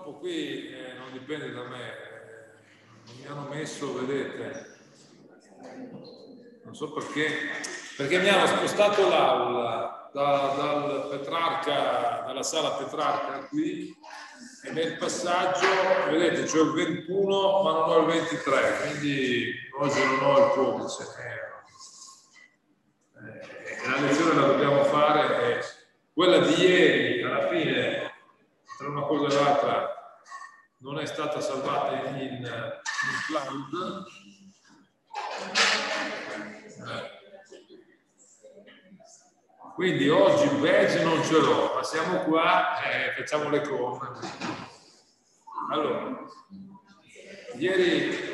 purtroppo qui non dipende da me, mi hanno messo, vedete, non so perché mi hanno spostato l'aula dal Petrarca, dalla sala Petrarca qui, e nel passaggio, vedete, c'ho il 21 ma non ho il 23, quindi oggi non ho il codice. La lezione la dobbiamo fare, quella di ieri, alla fine, tra una cosa e l'altra, non è stata salvata in cloud. Quindi oggi il badge non ce l'ho, ma siamo qua e facciamo le corna. Allora, ieri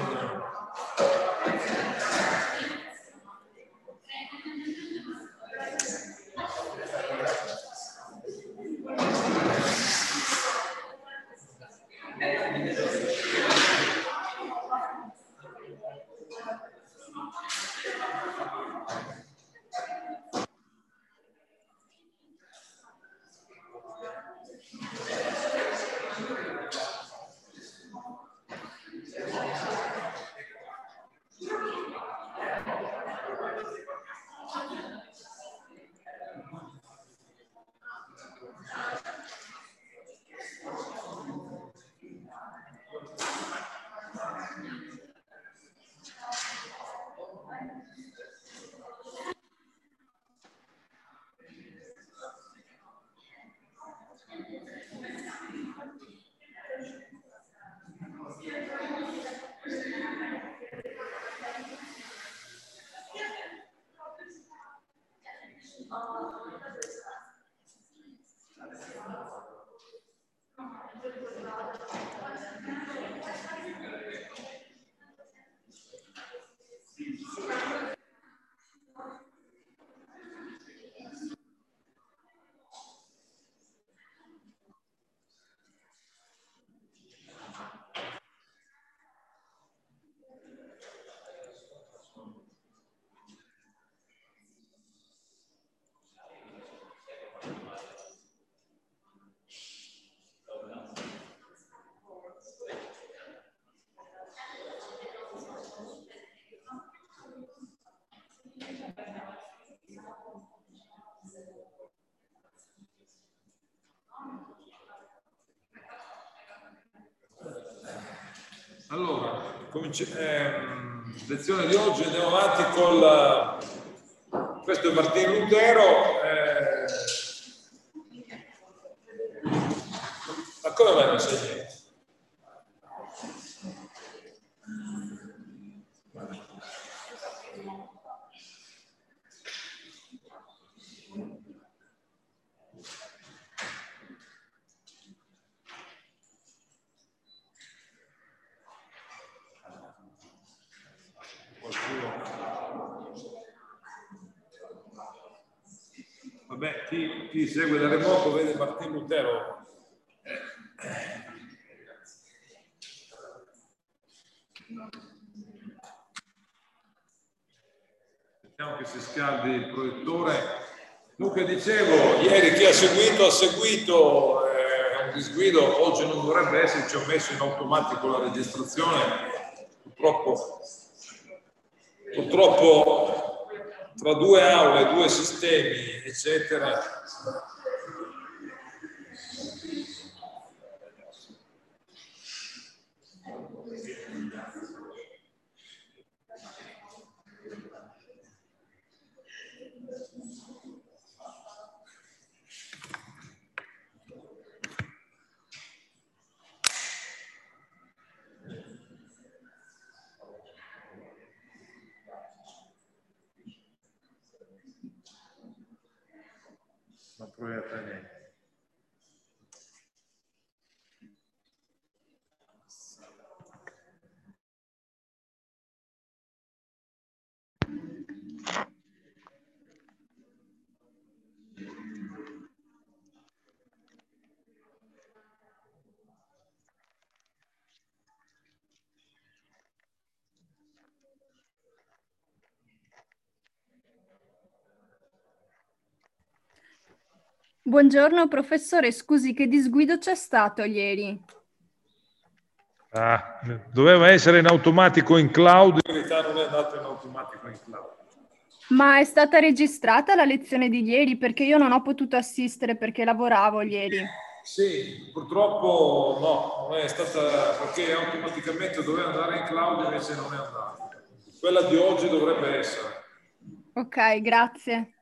allora, lezione di oggi, andiamo avanti con questo è Martin Lutero. Ma come mai non sai niente? Vabbè, chi segue da remoto vede Martin Lutero. Aspettiamo che si scaldi il proiettore. Dunque dicevo, ieri chi ha seguito, è un disguido, oggi non dovrebbe esserci, ho messo in automatico la registrazione, purtroppo tra due aule, due sistemi, eccetera. Ma proietta niente. Buongiorno professore, scusi, che disguido c'è stato ieri? Doveva essere in automatico in cloud, in realtà non è andato in automatico in cloud. Ma è stata registrata la lezione di ieri perché io non ho potuto assistere perché lavoravo ieri. Sì, purtroppo no, non è stata, perché automaticamente doveva andare in cloud, invece non è andata. Quella di oggi dovrebbe essere. Ok, grazie.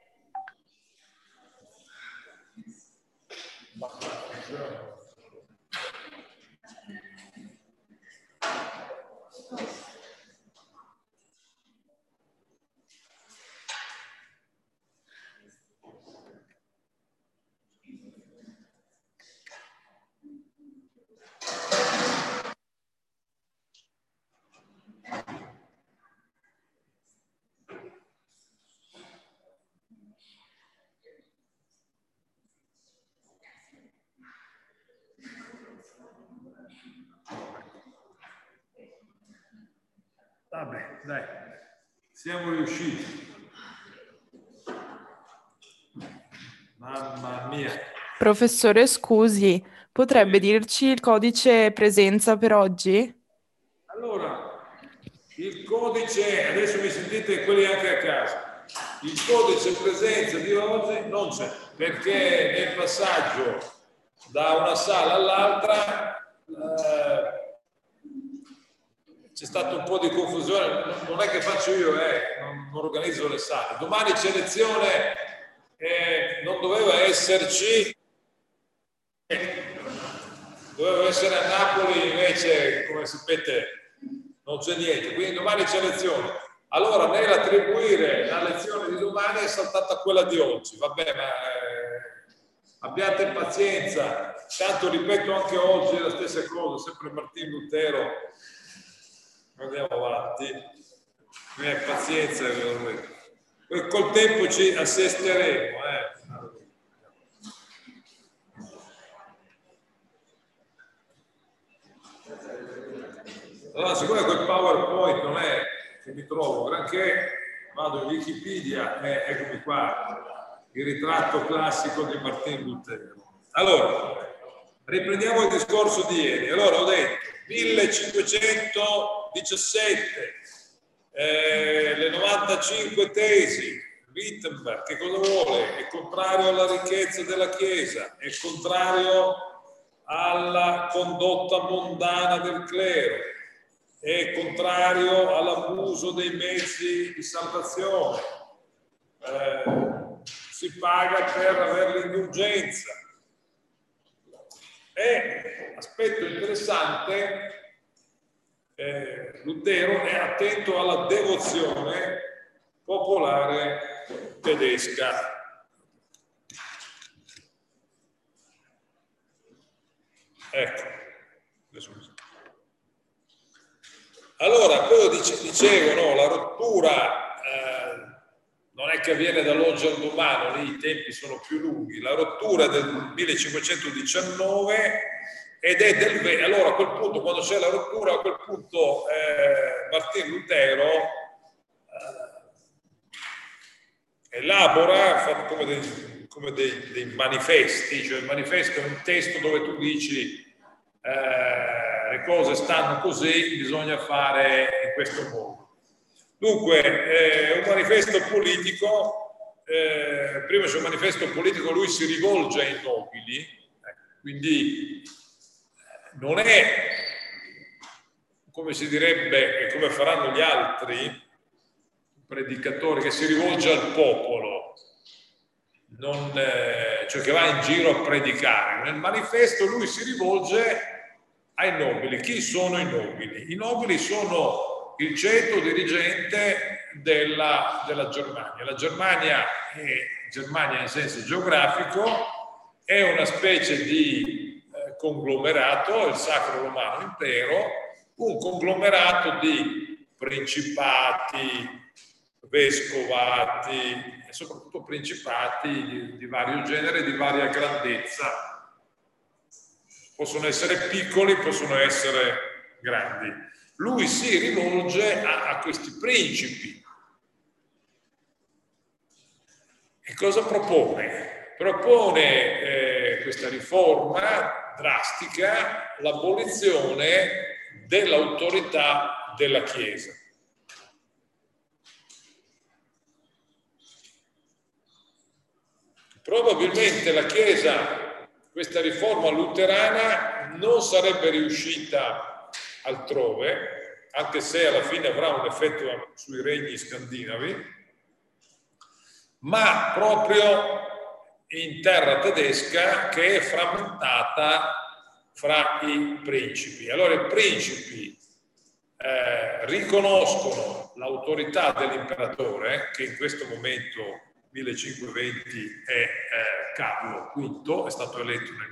Vabbè, dai, siamo riusciti. Mamma mia. Professore, scusi, potrebbe Sì. dirci il codice presenza per oggi? Allora, il codice, adesso mi sentite quelli anche a casa, il codice presenza di oggi non c'è, perché nel passaggio da una sala all'altra c'è stato un po' di confusione, non è che faccio io, non organizzo le sale. Domani c'è lezione, non doveva esserci, dovevo essere a Napoli, invece, come sapete, non c'è niente, quindi domani c'è lezione. Allora, nell'attribuire la lezione di domani è saltata quella di oggi. Vabbè, ma abbiate pazienza. Tanto ripeto anche oggi la stessa cosa, sempre Martino Lutero. Andiamo avanti. Pazienza. Poi col tempo ci assesteremo. Allora, siccome quel PowerPoint non è che mi trovo granché, vado in Wikipedia e eccomi qua, il ritratto classico di Martin Lutero. Allora, riprendiamo il discorso di ieri. Allora, ho detto 1517, le 95 tesi, Wittenberg, che cosa vuole? È contrario alla ricchezza della Chiesa, è contrario alla condotta mondana del clero, è contrario all'abuso dei mezzi di salvazione, si paga per avere l'indulgenza. E aspetto interessante, Lutero è attento alla devozione popolare tedesca. Ecco, allora, quello dicevo, no, la rottura non è che avviene dall'oggi al domani, lì i tempi sono più lunghi, la rottura del 1519 ed è del... Allora, a quel punto, quando c'è la rottura, a quel punto Martin Lutero elabora, fa come dei manifesti, cioè il manifesto è un testo dove tu dici le cose stanno così, bisogna fare in questo modo. Dunque, un manifesto politico, prima c'è un manifesto politico, lui si rivolge ai nobili, quindi non è, come si direbbe e come faranno gli altri predicatori, che si rivolge al popolo, cioè che va in giro a predicare. Nel manifesto lui si rivolge ai nobili. Chi sono i nobili? I nobili sono il ceto dirigente della Germania. La Germania è Germania in senso geografico, è una specie di conglomerato, il Sacro Romano Impero, un conglomerato di principati, vescovati e soprattutto principati di vario genere, di varia grandezza. Possono essere piccoli, possono essere grandi. Lui si rivolge a questi principi. E cosa propone? propone questa riforma drastica, l'abolizione dell'autorità della Chiesa. Probabilmente la Chiesa, questa riforma luterana, non sarebbe riuscita altrove, anche se alla fine avrà un effetto sui regni scandinavi, ma proprio in terra tedesca, che è frammentata fra i principi. Allora i principi riconoscono l'autorità dell'imperatore, che in questo momento 1520 è Carlo V, è stato eletto nel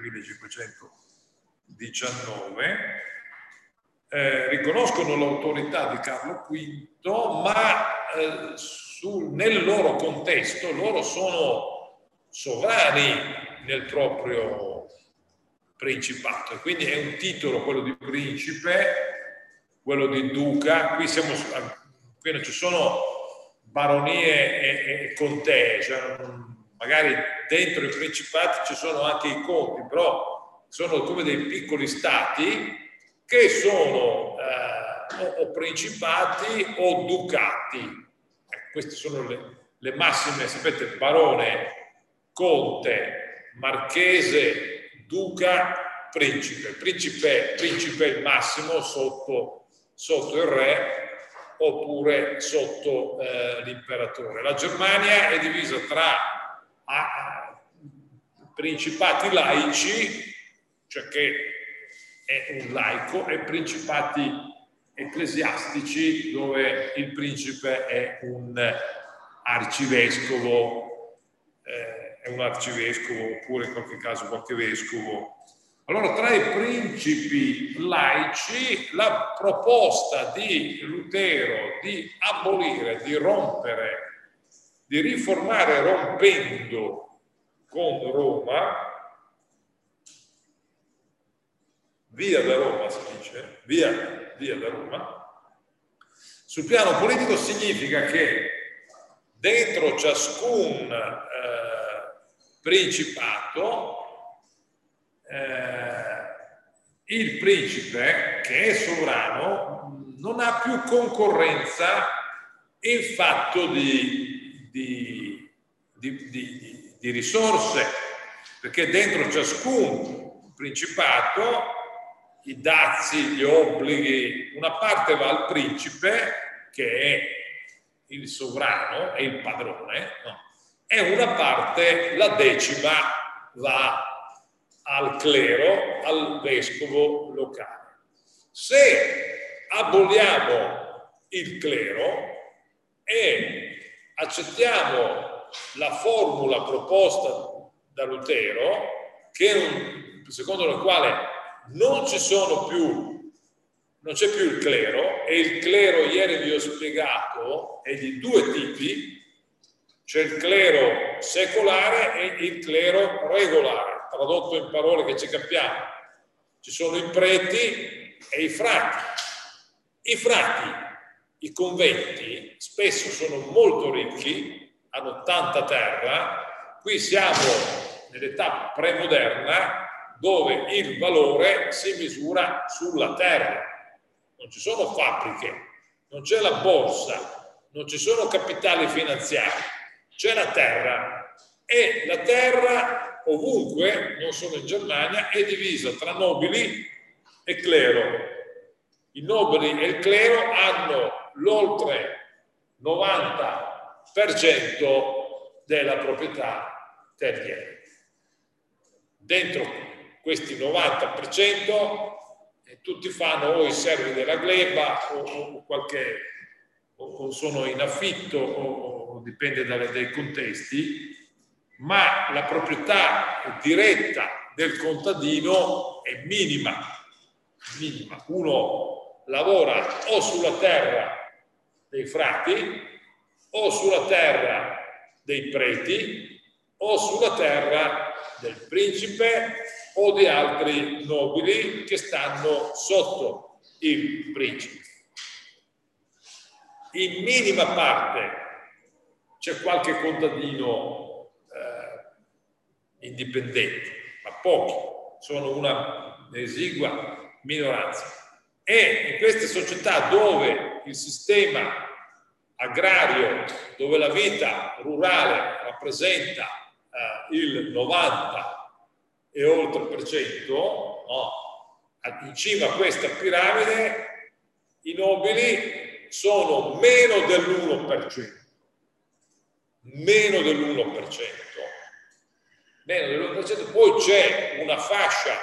1519, riconoscono l'autorità di Carlo V, ma nel loro contesto loro sono sovrani nel proprio principato, e quindi è un titolo quello di principe, quello di duca. Qui non ci sono baronie e contee, cioè, magari dentro i principati ci sono anche i conti, però sono come dei piccoli stati che sono o principati o ducati. Queste sono le massime, sapete, barone, conte, marchese, duca, principe. Principe è il massimo sotto il re oppure sotto l'imperatore. La Germania è divisa tra principati laici, cioè che è un laico, e principati ecclesiastici, dove il principe è un arcivescovo, oppure in qualche caso qualche vescovo. Allora, tra i principi laici, la proposta di Lutero di abolire, di rompere, di riformare rompendo con Roma, via da Roma si dice, via da Roma, sul piano politico significa che dentro ciascun principato il principe, che è sovrano, non ha più concorrenza in fatto di risorse, perché dentro ciascun principato i dazi, gli obblighi, una parte va al principe, che è il sovrano, è il padrone, no? E una parte, la decima, va al clero, al vescovo locale. Se aboliamo il clero e accettiamo la formula proposta da Lutero, secondo la quale non c'è più il clero, e il clero, ieri vi ho spiegato, è di due tipi: c'è il clero secolare e il clero regolare. Tradotto in parole che ci capiamo, ci sono i preti e i frati. I frati, i conventi, spesso sono molto ricchi, hanno tanta terra. Qui siamo nell'età premoderna, dove il valore si misura sulla terra. Non ci sono fabbriche, non c'è la borsa, non ci sono capitali finanziari, c'è la terra, e la terra ovunque, non solo in Germania, è divisa tra nobili e clero. I nobili e il clero hanno l'oltre 90% della proprietà terriera. Dentro questi 90% tutti fanno o i servi della gleba o sono in affitto, o dipende dai contesti, ma la proprietà diretta del contadino è minima. Uno lavora o sulla terra dei frati, o sulla terra dei preti, o sulla terra del principe o di altri nobili che stanno sotto il principe. In minima parte c'è qualche contadino indipendenti, ma pochi, sono una esigua minoranza. E in queste società dove il sistema agrario, dove la vita rurale rappresenta il 90 e oltre per cento, in cima a questa piramide i nobili sono meno dell'1%. Meno dell'1%. Meno dell'1%. Poi c'è una fascia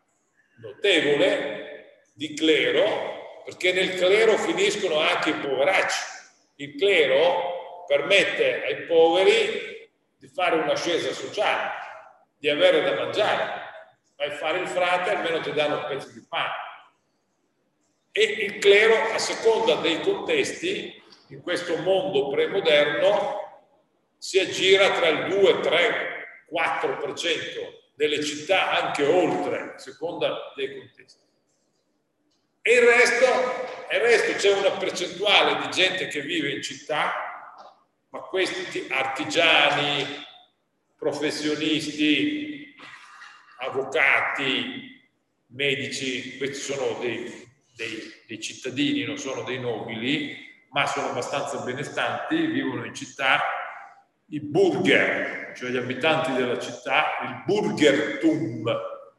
notevole di clero, perché nel clero finiscono anche i poveracci. Il clero permette ai poveri di fare un'ascesa sociale, di avere da mangiare. Vai a fare il frate, almeno ti danno un pezzo di pane. E il clero, a seconda dei contesti, in questo mondo premoderno, si aggira tra il 2, 3, 4% delle città, anche oltre, a seconda dei contesti. E il resto c'è una percentuale di gente che vive in città, ma questi artigiani, professionisti, avvocati, medici, questi sono dei cittadini, non sono dei nobili, ma sono abbastanza benestanti, vivono in città. I burger, cioè gli abitanti della città, il burgertum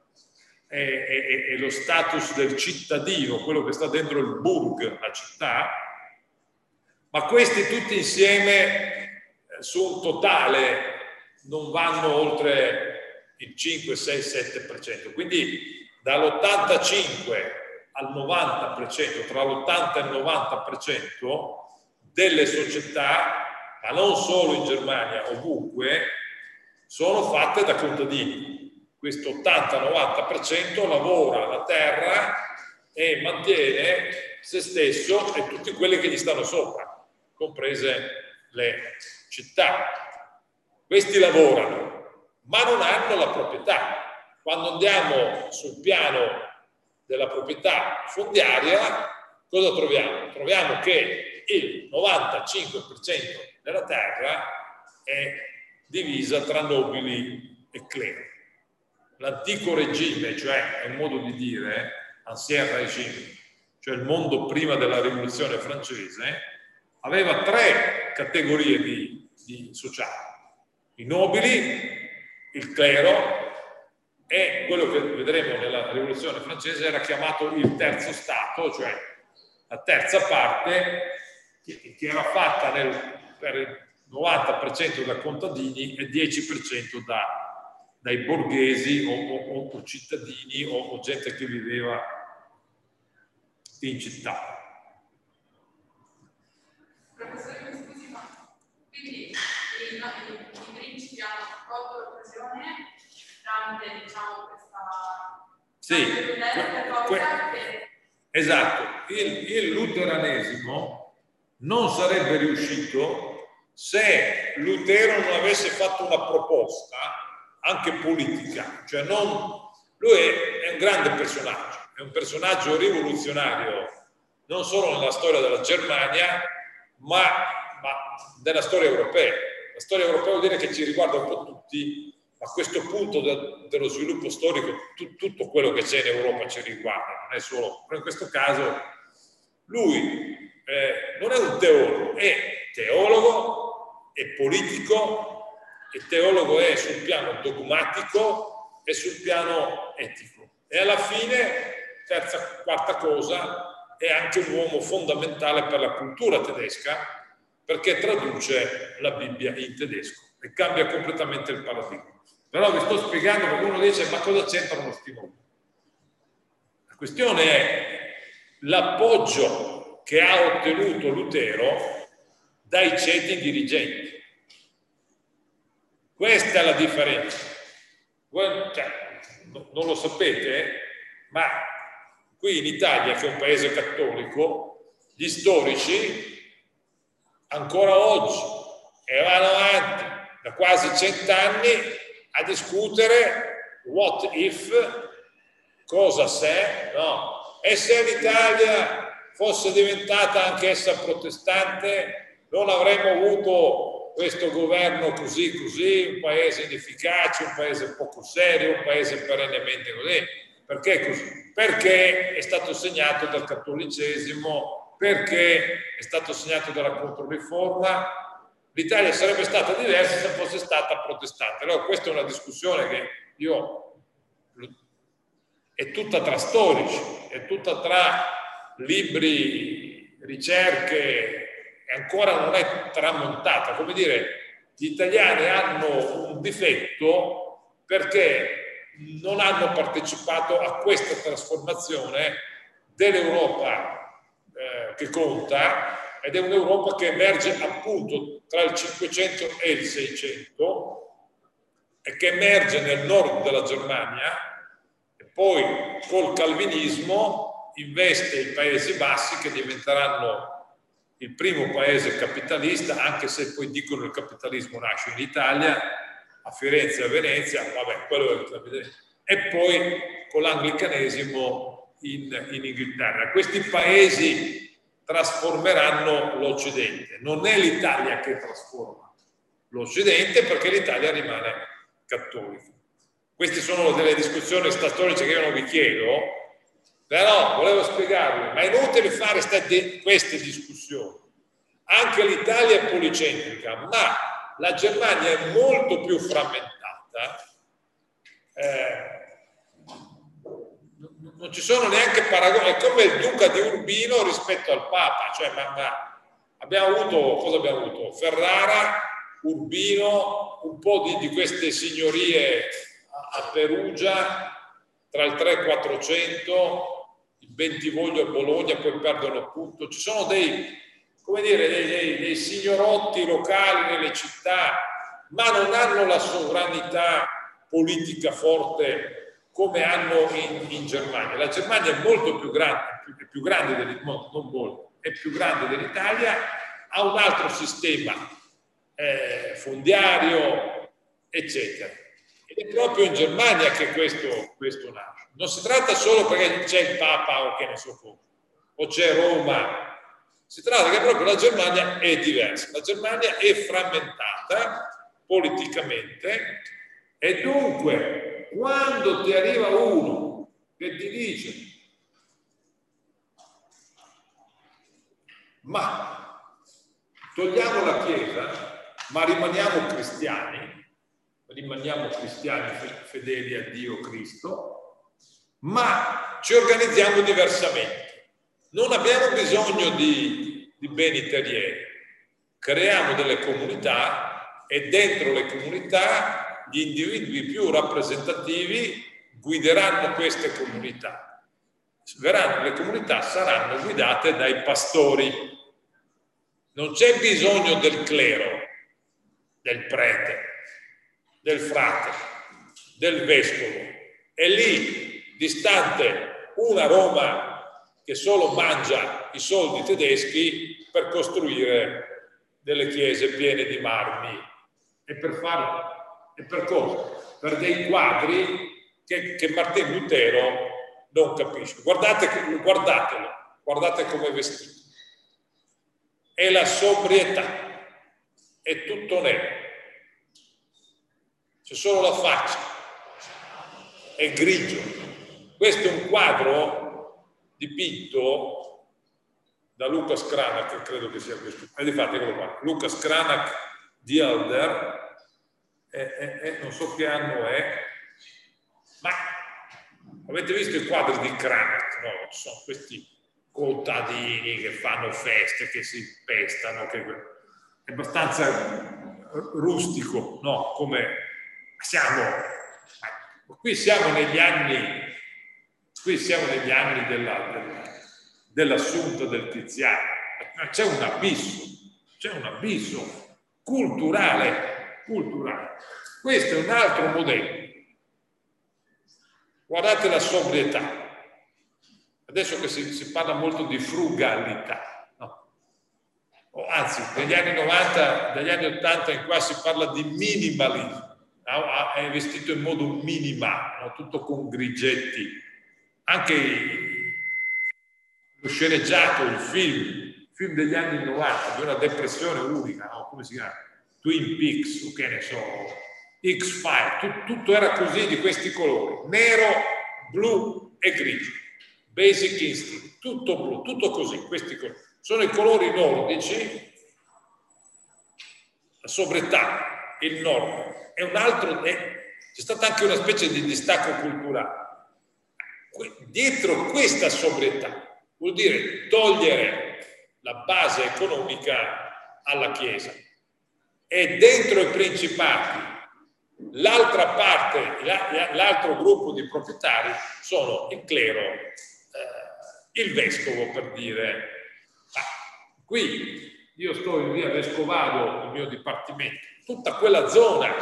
è lo status del cittadino, quello che sta dentro il burg, la città, ma questi tutti insieme su un totale non vanno oltre il 5, 6, 7%. Quindi dall'85 al 90%, tra l'80 e il 90% delle società, ma non solo in Germania, ovunque, sono fatte da contadini. Questo 80-90% lavora la terra e mantiene se stesso e tutti quelli che gli stanno sopra, comprese le città. Questi lavorano, ma non hanno la proprietà. Quando andiamo sul piano della proprietà fondiaria, cosa troviamo? Troviamo che il 95% della terra è divisa tra nobili e clero. L'antico regime, cioè è un modo di dire, ancien régime, cioè il mondo prima della rivoluzione francese, aveva 3 categorie di sociali: i nobili, il clero e quello che vedremo nella rivoluzione francese era chiamato il terzo stato, cioè la terza parte che era fatta per il 90% da contadini e 10% dai borghesi o cittadini o gente che viveva in città. Professore, mi scusi, ma quindi i principi hanno colto l'occasione tramite, diciamo, questa esatto, il luteranesimo non sarebbe riuscito se Lutero non avesse fatto una proposta anche politica, cioè lui è un grande personaggio, è un personaggio rivoluzionario non solo nella storia della Germania, ma della storia europea. La storia europea vuol dire che ci riguarda un po' tutti, a questo punto dello sviluppo storico tutto quello che c'è in Europa ci riguarda, non è solo, però in questo caso lui non è un teologo, è teologo, è politico, il teologo è sul piano dogmatico e sul piano etico. E alla fine, quarta cosa, è anche un uomo fondamentale per la cultura tedesca, perché traduce la Bibbia in tedesco e cambia completamente il paradigma. Però vi sto spiegando perché uno dice: ma cosa c'entrano sti nomi? La questione è l'appoggio che ha ottenuto Lutero dai ceti dirigenti. Questa è la differenza. Non lo sapete, ma qui in Italia, che è un paese cattolico, gli storici ancora oggi vanno avanti da quasi 100 anni a discutere what if, cosa se, no? E se l'Italia fosse diventata anch'essa protestante, non avremmo avuto questo governo così, un paese inefficace, un paese poco serio, un paese perennemente così. Perché così? Perché è stato segnato dal cattolicesimo, perché è stato segnato dalla Controriforma. L'Italia sarebbe stata diversa se fosse stata protestante. Allora questa è una discussione che è tutta tra storici, è tutta tra libri, ricerche, e ancora non è tramontata. Come dire, gli italiani hanno un difetto perché non hanno partecipato a questa trasformazione dell'Europa che conta, ed è un'Europa che emerge appunto tra il 500 e il 600 e che emerge nel nord della Germania e poi col calvinismo investe i Paesi Bassi, che diventeranno il primo paese capitalista, anche se poi dicono che il capitalismo nasce in Italia, a Firenze e a Venezia, vabbè, quello è il capitalismo, e poi con l'anglicanesimo in Inghilterra. Questi paesi trasformeranno l'Occidente. Non è l'Italia che trasforma l'Occidente, perché l'Italia rimane cattolica. Queste sono delle discussioni storiche che io non vi chiedo, però volevo spiegarvi, ma è inutile fare queste discussioni. Anche l'Italia è policentrica, ma la Germania è molto più frammentata, non ci sono neanche paragoni, è come il duca di Urbino rispetto al Papa, cioè, ma abbiamo avuto, cosa abbiamo avuto? Ferrara, Urbino, un po' di queste signorie a Perugia, tra il 3 e il 400, il Bentivoglio a Bologna, poi perdono appunto, ci sono dei signorotti locali nelle città, ma non hanno la sovranità politica forte come hanno in Germania. La Germania è molto più grande, è più grande dell'Italia, ha un altro sistema fondiario, eccetera. Ed è proprio in Germania che questo nasce. Non si tratta solo perché c'è il Papa o che ne so come, o c'è Roma. Si tratta che proprio la Germania è diversa. La Germania è frammentata politicamente e dunque quando ti arriva uno che ti dice ma togliamo la Chiesa ma rimaniamo cristiani fedeli a Dio Cristo, ma ci organizziamo diversamente. Non abbiamo bisogno di beni terrieri, creiamo delle comunità e dentro le comunità gli individui più rappresentativi guideranno queste comunità. Le comunità saranno guidate dai pastori. Non c'è bisogno del clero, del prete, del frate, del vescovo. È lì, distante, una Roma che solo mangia i soldi tedeschi per costruire delle chiese piene di marmi. E per cosa? Per dei quadri che Martin Lutero non capisce. Guardate come è vestito. È la sobrietà, è tutto nero. C'è solo la faccia, è grigio. Questo è un quadro dipinto da Lucas Cranach, credo che sia questo. Difatti, eccolo qua. Lucas Cranach di Elder, non so che anno è, ma avete visto i quadri di Cranach? No, ci sono questi contadini che fanno feste, che si pestano, che è abbastanza rustico, no? Come qui siamo negli anni dell'Assunta del Tiziano. C'è un abisso culturale. Questo è un altro modello. Guardate la sobrietà. Adesso che si parla molto di frugalità, no? Anzi, negli anni 90, dagli anni 80 in qua si parla di minimalismo. È vestito in modo minimale, no? Tutto con grigetti. Anche lo sceneggiato, il film degli anni 90, di una depressione unica, no? Come si chiama? Twin Peaks, o che ne so, X-File, tutto era così, di questi colori, nero, blu e grigio. Basic Instinct, tutto blu, tutto così, questi colori. Sono i colori nordici, la sobrietà, il nord, è un altro, c'è stata anche una specie di distacco culturale. Dietro questa sobrietà vuol dire togliere la base economica alla Chiesa, e dentro i principati l'altra parte, l'altro gruppo di proprietari sono il clero, il vescovo, per dire. Qui io sto in via Vescovado, il mio dipartimento, tutta quella zona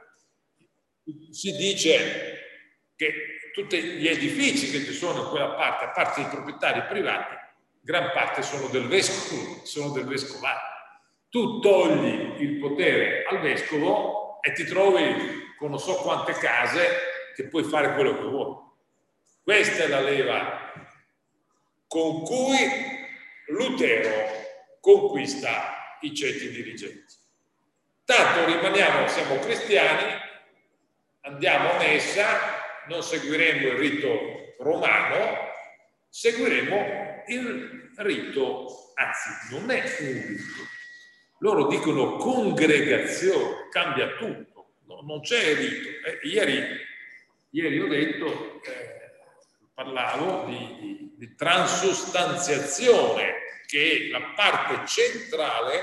si dice che tutti gli edifici che ci sono in quella parte, a parte i proprietari privati, gran parte sono del vescovo, sono del vescovato. Tu togli il potere al vescovo e ti trovi con non so quante case che puoi fare quello che vuoi. Questa è la leva con cui Lutero conquista i ceti dirigenti. Tanto rimaniamo, siamo cristiani, andiamo a messa, non seguiremo il rito romano, seguiremo il rito, anzi non è un rito, loro dicono congregazione, cambia tutto, non c'è rito. Ieri ho detto, parlavo di transustanziazione, che è la parte centrale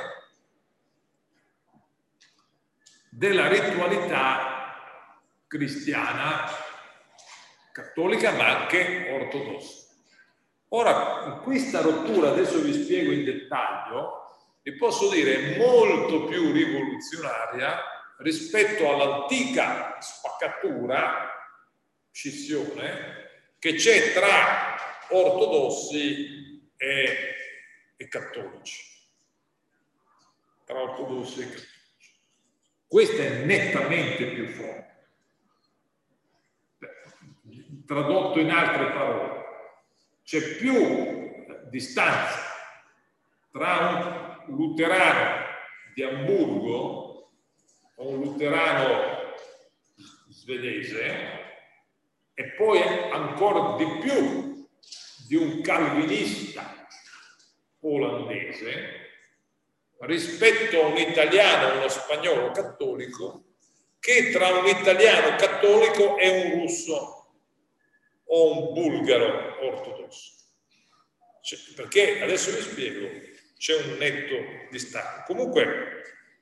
della ritualità cristiana, cattolica, ma anche ortodossa. Ora, in questa rottura, adesso vi spiego in dettaglio, vi posso dire molto più rivoluzionaria rispetto all'antica spaccatura, scissione, che c'è tra ortodossi e cattolici. Tra ortodossi e cattolici. Questa è nettamente più forte. Tradotto in altre parole, c'è più distanza tra un luterano di Amburgo o un luterano svedese e poi ancora di più di un calvinista olandese rispetto a un italiano o uno spagnolo cattolico, che tra un italiano cattolico e un russo o un bulgaro ortodosso. Perché adesso vi spiego, c'è un netto distacco. Comunque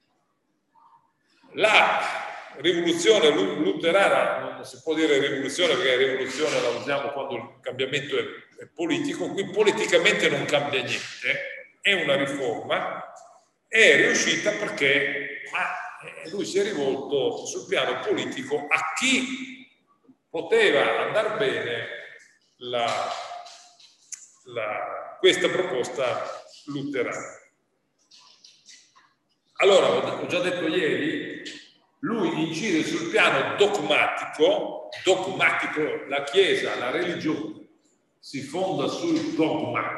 la rivoluzione luterana, non si può dire rivoluzione perché rivoluzione la usiamo quando il cambiamento è politico, qui politicamente non cambia niente, è una riforma, è riuscita perché lui si è rivolto sul piano politico a chi poteva andare bene questa proposta luterana. Allora, ho già detto ieri, lui incide sul piano dogmatico, la Chiesa, la religione, si fonda sul dogma.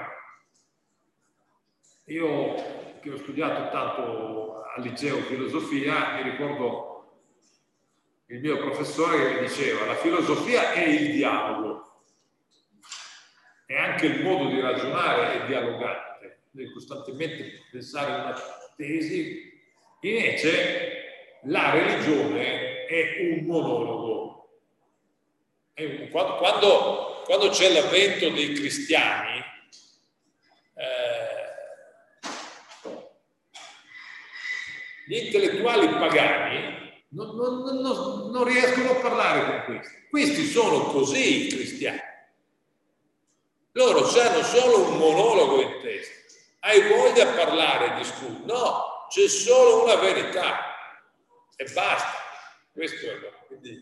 Io che ho studiato tanto al liceo filosofia, mi ricordo il mio professore che mi diceva: la filosofia è il dialogo, è anche il modo di ragionare è dialogante, devi costantemente pensare a una tesi. Invece la religione è un monologo. Quando c'è l'avvento dei cristiani, gli intellettuali pagani non riescono a parlare con questi. Questi sono così i cristiani. Loro hanno solo un monologo in testa. Hai voglia di parlare, discutere? No, c'è solo una verità e basta. Questo è. Quindi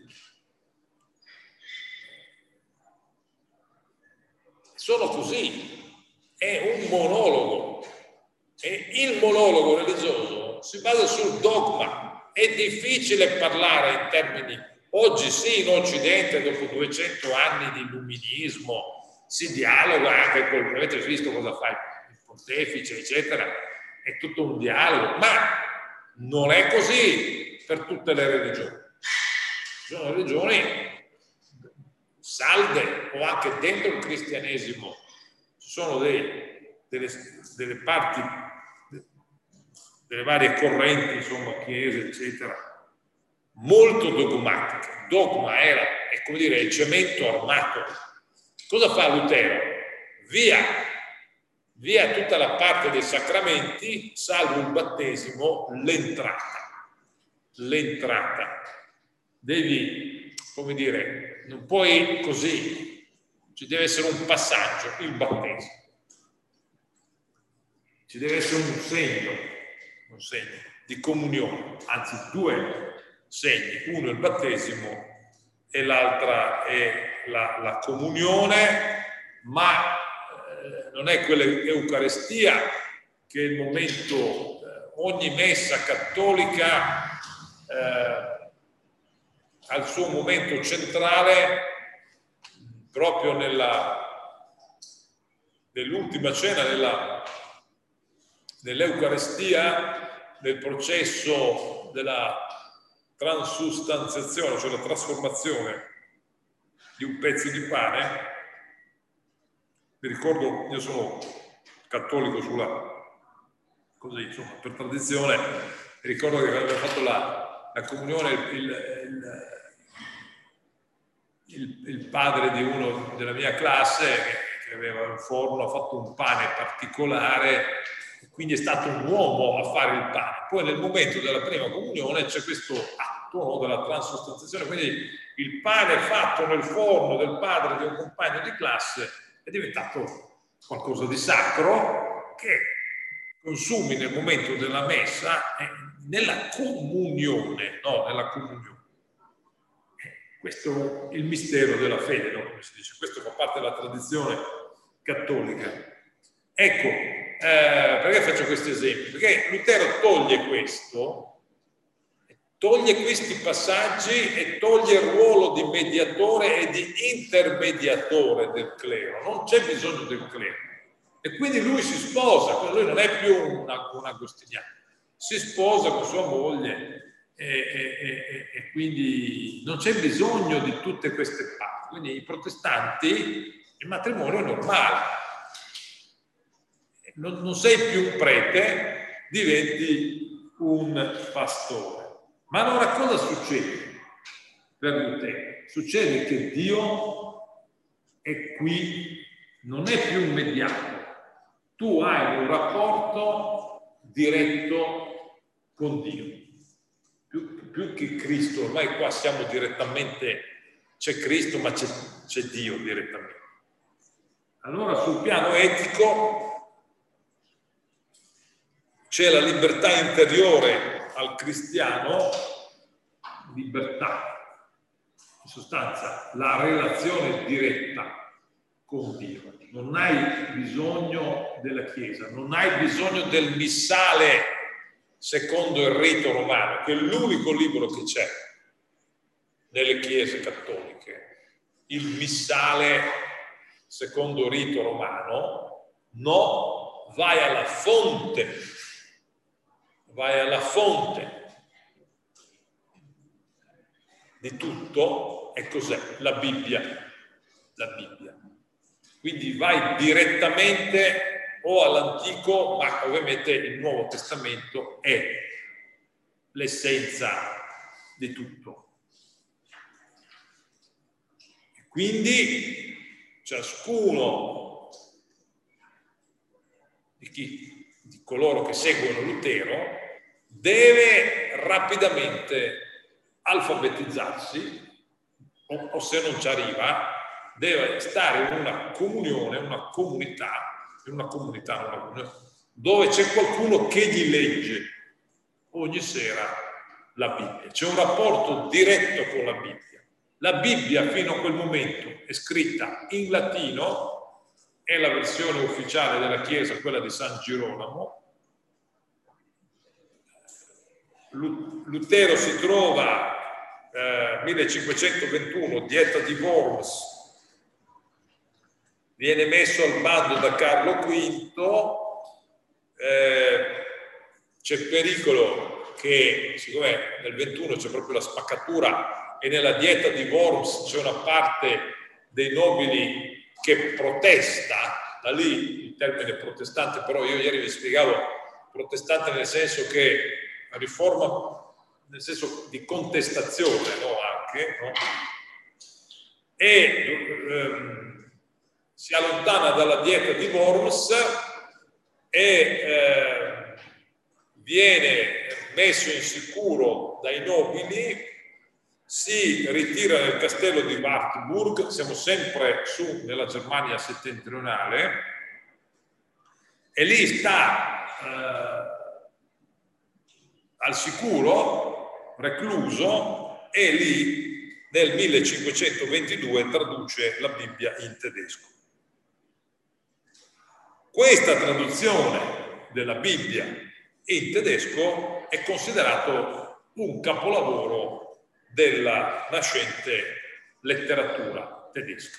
sono così. È un monologo. E il monologo religioso si basa sul dogma. È difficile parlare in termini. Oggi sì, in Occidente, dopo 200 anni di illuminismo, si dialoga anche con, avete visto cosa fa il pontefice, eccetera, è tutto un dialogo, ma Non è così per tutte le religioni. Ci sono religioni salde o anche dentro il cristianesimo ci sono delle parti, delle varie correnti, insomma, chiese, eccetera, molto dogmatiche. Dogma è come dire il cemento armato. Cosa fa Lutero? Via tutta la parte dei sacramenti, salvo il battesimo, l'entrata. Devi, come dire, non puoi così, ci deve essere un passaggio, il battesimo. Ci deve essere un segno di comunione, anzi 2 segni, uno il battesimo e l'altra è la comunione, ma non è quell'Eucarestia che è il momento, ogni messa cattolica ha il suo momento centrale proprio nell'ultima cena, nell'Eucarestia, nel processo della transustanziazione, cioè la trasformazione di un pezzo di pane. Mi ricordo, io sono cattolico così, insomma, per tradizione, mi ricordo che aveva fatto la comunione il padre di uno della mia classe che aveva un forno, ha fatto un pane particolare, quindi è stato un uomo a fare il pane. Poi nel momento della prima comunione c'è questo atto, no, della transustanziazione, quindi il pane fatto nel forno del padre di un compagno di classe è diventato qualcosa di sacro che consumi nel momento della messa, nella comunione, no? Nella comunione. Questo è il mistero della fede, no? Come si dice, questo fa parte della tradizione cattolica. Ecco, perché faccio questi esempi? Perché Lutero toglie questi passaggi e toglie il ruolo di mediatore e di intermediatore del clero. Non c'è bisogno del clero. E quindi lui si sposa, lui non è più un agostiniano, si sposa con sua moglie e quindi non c'è bisogno di tutte queste parti. Quindi i protestanti, il matrimonio è normale. Non sei più un prete, diventi un pastore. Ma allora cosa succede per Lutero? Succede che Dio è qui, non è più un mediato. Tu hai un rapporto diretto con Dio. Più che Cristo, ormai qua siamo direttamente, c'è Cristo ma c'è Dio direttamente. Allora sul piano etico c'è la libertà interiore al cristiano, libertà, in sostanza la relazione diretta con Dio. Non hai bisogno della Chiesa, non hai bisogno del missale secondo il rito romano, che è l'unico libro che c'è nelle chiese cattoliche. Il missale secondo il rito romano, no, vai alla fonte di tutto. E cos'è? La Bibbia. Quindi vai direttamente o all'Antico, ma ovviamente il Nuovo Testamento è l'essenza di tutto. E quindi ciascuno di coloro che seguono Lutero deve rapidamente alfabetizzarsi o se non ci arriva deve stare in una comunione, una comunità dove c'è qualcuno che gli legge ogni sera la Bibbia. C'è un rapporto diretto con la Bibbia. La Bibbia fino a quel momento è scritta in latino, è la versione ufficiale della Chiesa, quella di San Girolamo. Lutero si trova 1521, Dieta di Worms, viene messo al bando da Carlo V, c'è pericolo che siccome nel 21 c'è proprio la spaccatura e nella dieta di Worms c'è una parte dei nobili che protesta, da lì il termine protestante, però io ieri vi spiegavo protestante nel senso che riforma, nel senso di contestazione, no? Anche, no? E si allontana dalla dieta di Worms e viene messo in sicuro dai nobili, si ritira nel castello di Wartburg, siamo sempre su nella Germania settentrionale, e lì sta al sicuro, recluso, e lì nel 1522 traduce la Bibbia in tedesco. Questa traduzione della Bibbia in tedesco è considerato un capolavoro della nascente letteratura tedesca.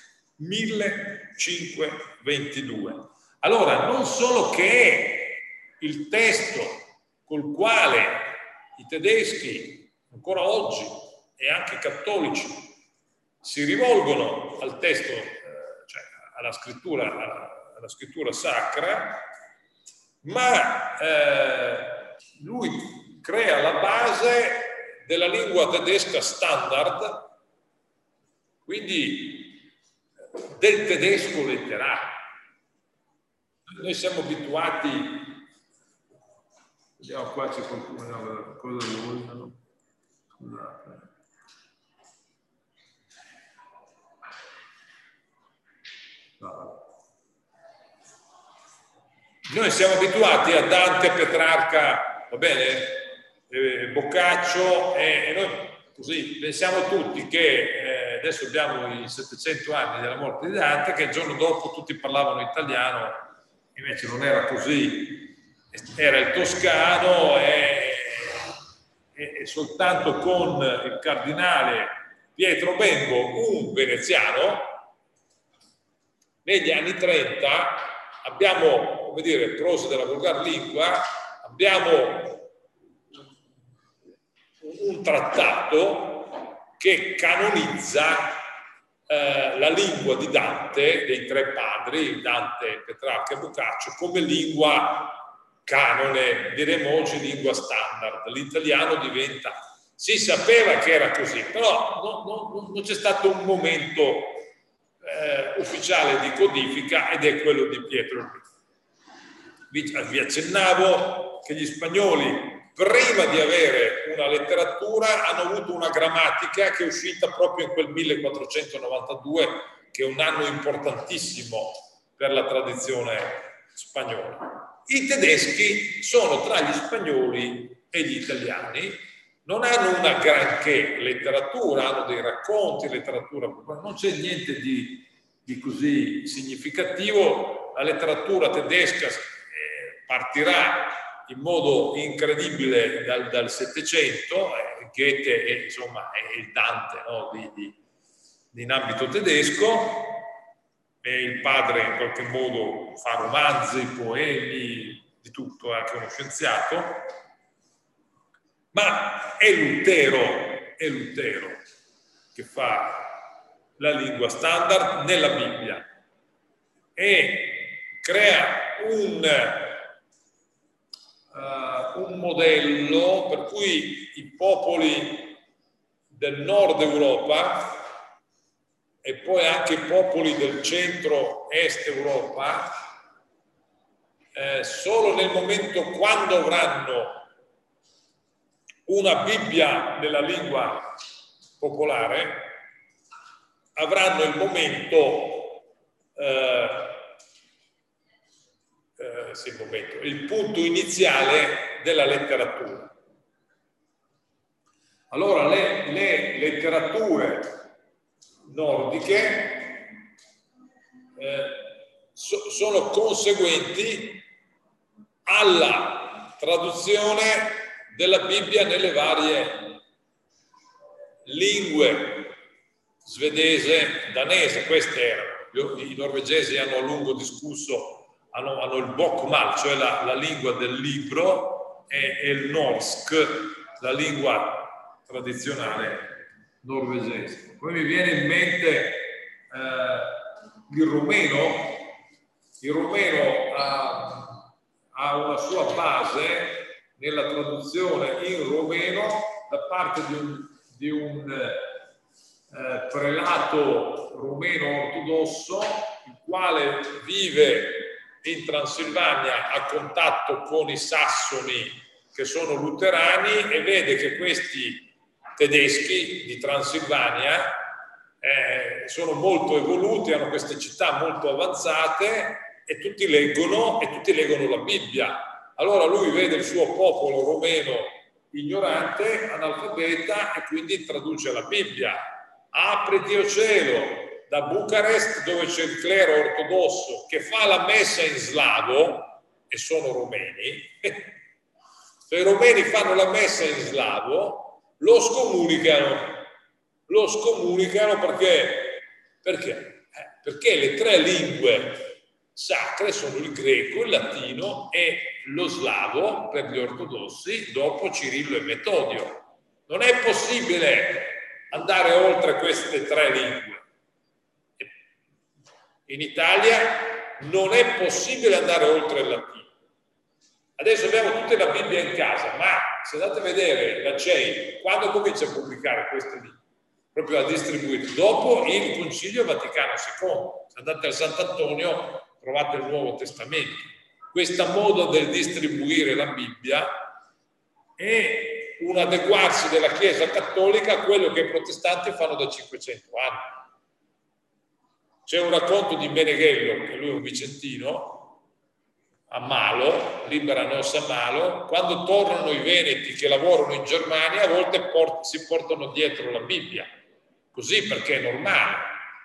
1522. Allora, non solo che è il testo col quale i tedeschi ancora oggi e anche i cattolici si rivolgono al testo, cioè alla scrittura sacra, ma lui crea la base della lingua tedesca standard, quindi del tedesco letterario. Noi siamo abituati, vediamo qua c'è qualcuno, cosa vogliono, scusate. No. Noi siamo abituati a Dante, Petrarca, va bene? Boccaccio, e noi così pensiamo tutti che adesso abbiamo i 700 anni della morte di Dante, che il giorno dopo tutti parlavano italiano, invece non era così, era il toscano e soltanto con il cardinale Pietro Bembo, un veneziano, negli anni 30 abbiamo, come dire, prosa della volgar lingua, abbiamo un trattato che canonizza la lingua di Dante, dei tre padri, Dante, Petrarca e Boccaccio, come lingua canone, diremo oggi lingua standard. L'italiano diventa, si sapeva che era così, però non c'è stato un momento ufficiale di codifica, ed è quello di Pietro. Vi accennavo che gli spagnoli, prima di avere una letteratura, hanno avuto una grammatica che è uscita proprio in quel 1492, che è un anno importantissimo per la tradizione spagnola. I tedeschi sono tra gli spagnoli e gli italiani, non hanno una granché letteratura, hanno dei racconti, letteratura, non c'è niente di così significativo. La letteratura tedesca partirà in modo incredibile dal Settecento, Goethe è, insomma, è il Dante, no, in ambito tedesco, e il padre in qualche modo fa romanzi, poemi, di tutto, è anche uno scienziato, ma è Lutero che fa la lingua standard nella Bibbia e crea un modello per cui i popoli del nord Europa e poi anche i popoli del centro-est Europa, solo nel momento quando avranno una Bibbia nella lingua popolare, avranno il momento, il punto iniziale della letteratura. Allora le letterature nordiche sono conseguenti alla traduzione della Bibbia nelle varie lingue, svedese, danese, queste erano. I norvegesi hanno a lungo discusso, hanno il bokmal, cioè la lingua del libro, è il norsk, la lingua tradizionale norvegese. Poi mi viene in mente il rumeno. Il rumeno ha una sua base nella traduzione in rumeno da parte di un prelato rumeno ortodosso, il quale vive in Transilvania a contatto con i sassoni che sono luterani e vede che questi tedeschi di Transilvania sono molto evoluti, hanno queste città molto avanzate e tutti leggono la Bibbia. Allora lui vede il suo popolo romeno ignorante, analfabeta, e quindi traduce la Bibbia. Apriti o cielo, da Bucarest, dove c'è il clero ortodosso che fa la messa in slavo, e sono romeni, se i romeni fanno la messa in slavo, lo scomunicano perché? Perché le tre lingue sacre sono il greco, il latino e lo slavo per gli ortodossi dopo Cirillo e Metodio. Non è possibile andare oltre queste tre lingue. In Italia non è possibile andare oltre il latino. Adesso abbiamo tutta la Bibbia in casa, ma se andate a vedere la CEI, quando comincia a pubblicare queste lingue? Proprio a distribuire dopo il Concilio Vaticano II. Se andate al Sant'Antonio trovate il Nuovo Testamento. Questo modo del distribuire la Bibbia è un adeguarsi della Chiesa Cattolica a quello che i protestanti fanno da 500 anni. C'è un racconto di Meneghello, che lui è un vicentino, a Malo, Libera Nos a Malo, quando tornano i veneti che lavorano in Germania, a volte si portano dietro la Bibbia, così perché è normale.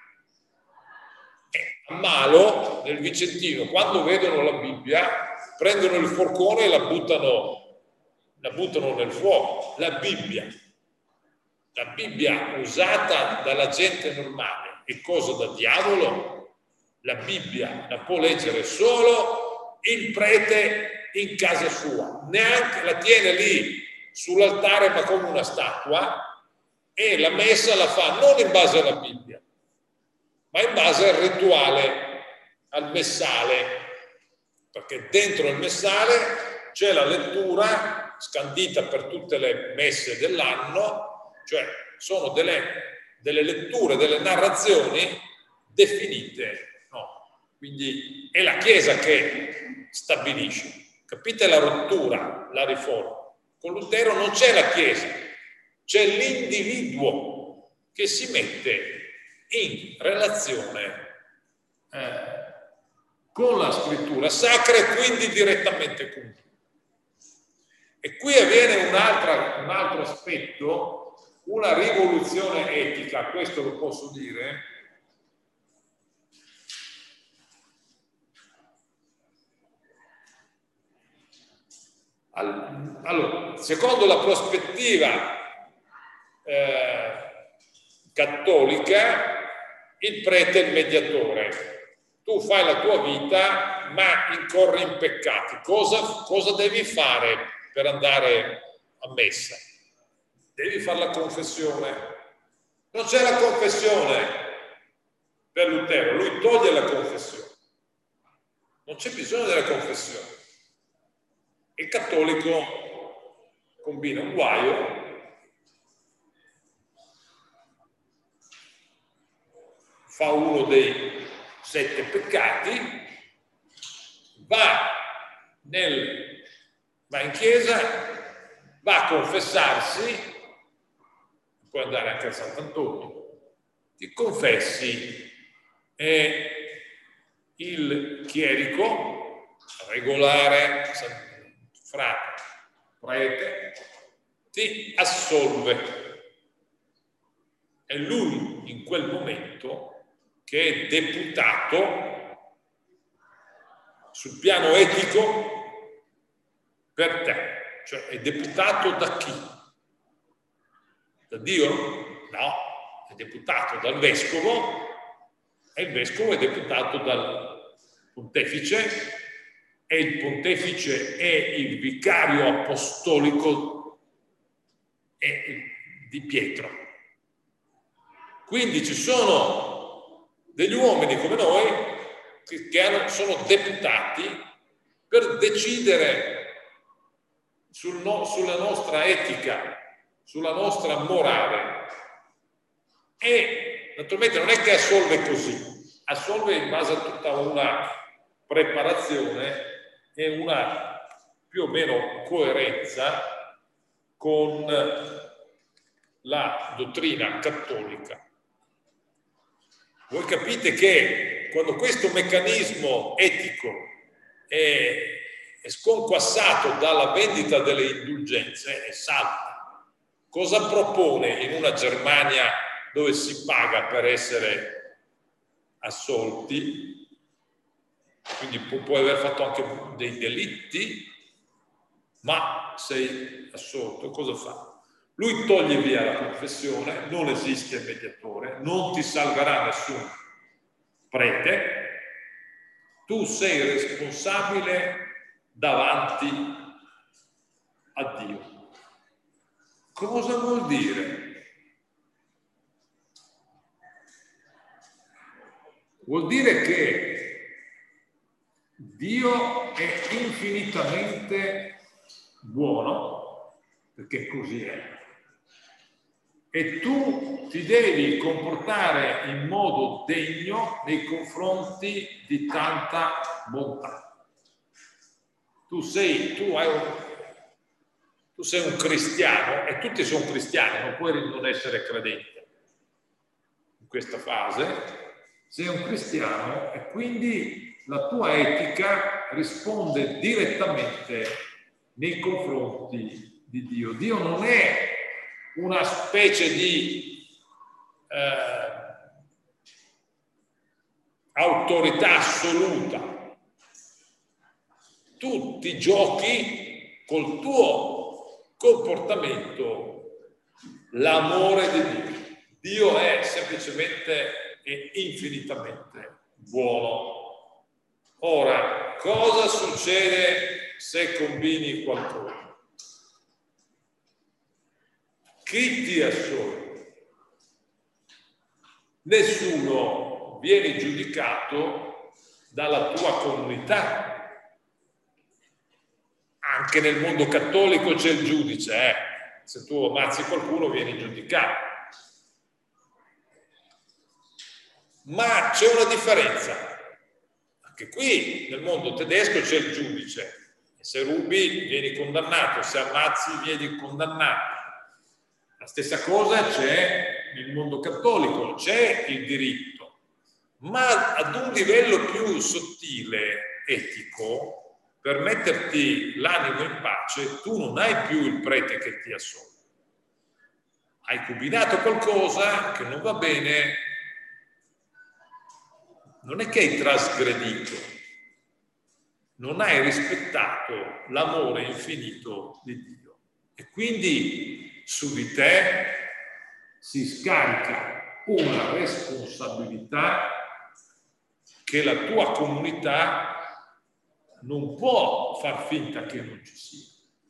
A Malo, nel Vicentino, quando vedono la Bibbia, prendono il forcone e la buttano nel fuoco. La Bibbia usata dalla gente normale è cosa da diavolo. La Bibbia la può leggere solo il prete in casa sua, neanche la tiene lì sull'altare ma come una statua, e la messa la fa non in base alla Bibbia ma in base al rituale, al messale, perché dentro il messale c'è la lettura scandita per tutte le messe dell'anno, cioè sono delle letture, delle narrazioni definite, no? Quindi è la Chiesa che stabilisce. Capite la rottura, la riforma? Con Lutero non c'è la Chiesa, c'è l'individuo che si mette in relazione con la scrittura sacra e quindi direttamente con Dio. E qui avviene un altro aspetto, una rivoluzione etica, questo lo posso dire. Allora, secondo la prospettiva cattolica, il prete è il mediatore. Tu fai la tua vita, ma incorri in peccati. Cosa devi fare per andare a messa? Devi fare la confessione. Non c'è la confessione per Lutero, lui toglie la confessione. Non c'è bisogno della confessione. Il cattolico combina un guaio, fa uno dei 7 peccati, va in chiesa, va a confessarsi, puoi andare anche a Sant'Antonio, ti confessi e il chierico regolare, frate, prete, ti assolve. È lui in quel momento che è deputato sul piano etico per te. Cioè è deputato da chi? Da Dio? No, è deputato dal vescovo e il vescovo è deputato dal pontefice è il pontefice, è il vicario apostolico di Pietro. Quindi ci sono degli uomini come noi che sono deputati per decidere sulla nostra etica, sulla nostra morale. E naturalmente non è che assolve così, assolve in base a tutta una preparazione e una più o meno coerenza con la dottrina cattolica. Voi capite che quando questo meccanismo etico è sconquassato dalla vendita delle indulgenze e salta, cosa propone in una Germania dove si paga per essere assolti? Quindi puoi aver fatto anche dei delitti, ma sei assolto, cosa fa? Lui toglie via la confessione, non esiste il mediatore, non ti salverà nessun prete, tu sei responsabile davanti a Dio. Cosa vuol dire? Vuol dire che Dio è infinitamente buono, perché così è, e tu ti devi comportare in modo degno nei confronti di tanta bontà. Tu sei un cristiano, e tutti sono cristiani, non puoi non essere credente in questa fase. Sei un cristiano e quindi la tua etica risponde direttamente nei confronti di Dio. Dio non è una specie di autorità assoluta. Tu ti giochi col tuo comportamento l'amore di Dio. Dio è semplicemente e infinitamente buono. Ora, cosa succede se combini qualcosa? Chi ti assolve? Nessuno viene giudicato dalla tua comunità. Anche nel mondo cattolico c'è il giudice, se tu ammazzi qualcuno vieni giudicato. Ma c'è una differenza. Anche qui nel mondo tedesco c'è il giudice. Se rubi vieni condannato, se ammazzi vieni condannato. La stessa cosa c'è nel mondo cattolico, c'è il diritto, ma ad un livello più sottile, etico, per metterti l'animo in pace, tu non hai più il prete che ti assolve. Hai combinato qualcosa che non va bene, non è che hai trasgredito, non hai rispettato l'amore infinito di Dio. E quindi su di te si scarica una responsabilità che la tua comunità non può far finta che non ci sia.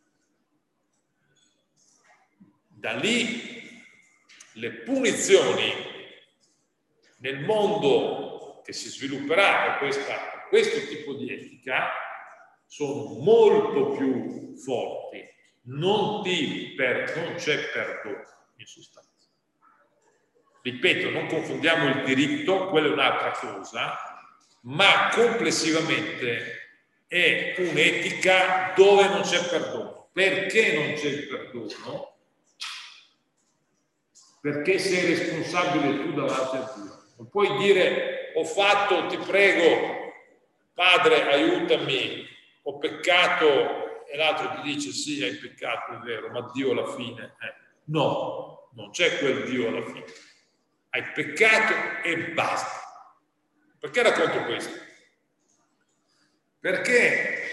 Da lì le punizioni nel mondo che si svilupperà per questo tipo di etica sono molto più forti. Non c'è perdono in sostanza. Ripeto, non confondiamo il diritto, quella è un'altra cosa, ma complessivamente è un'etica dove non c'è perdono. Perché non c'è il perdono? Perché sei responsabile tu davanti a Dio. Non puoi dire ho fatto, ti prego, Padre, aiutami, ho peccato, e l'altro ti dice sì, hai peccato, è vero, ma Dio alla fine. No, non c'è quel Dio alla fine. Hai peccato e basta. Perché racconto questo? Perché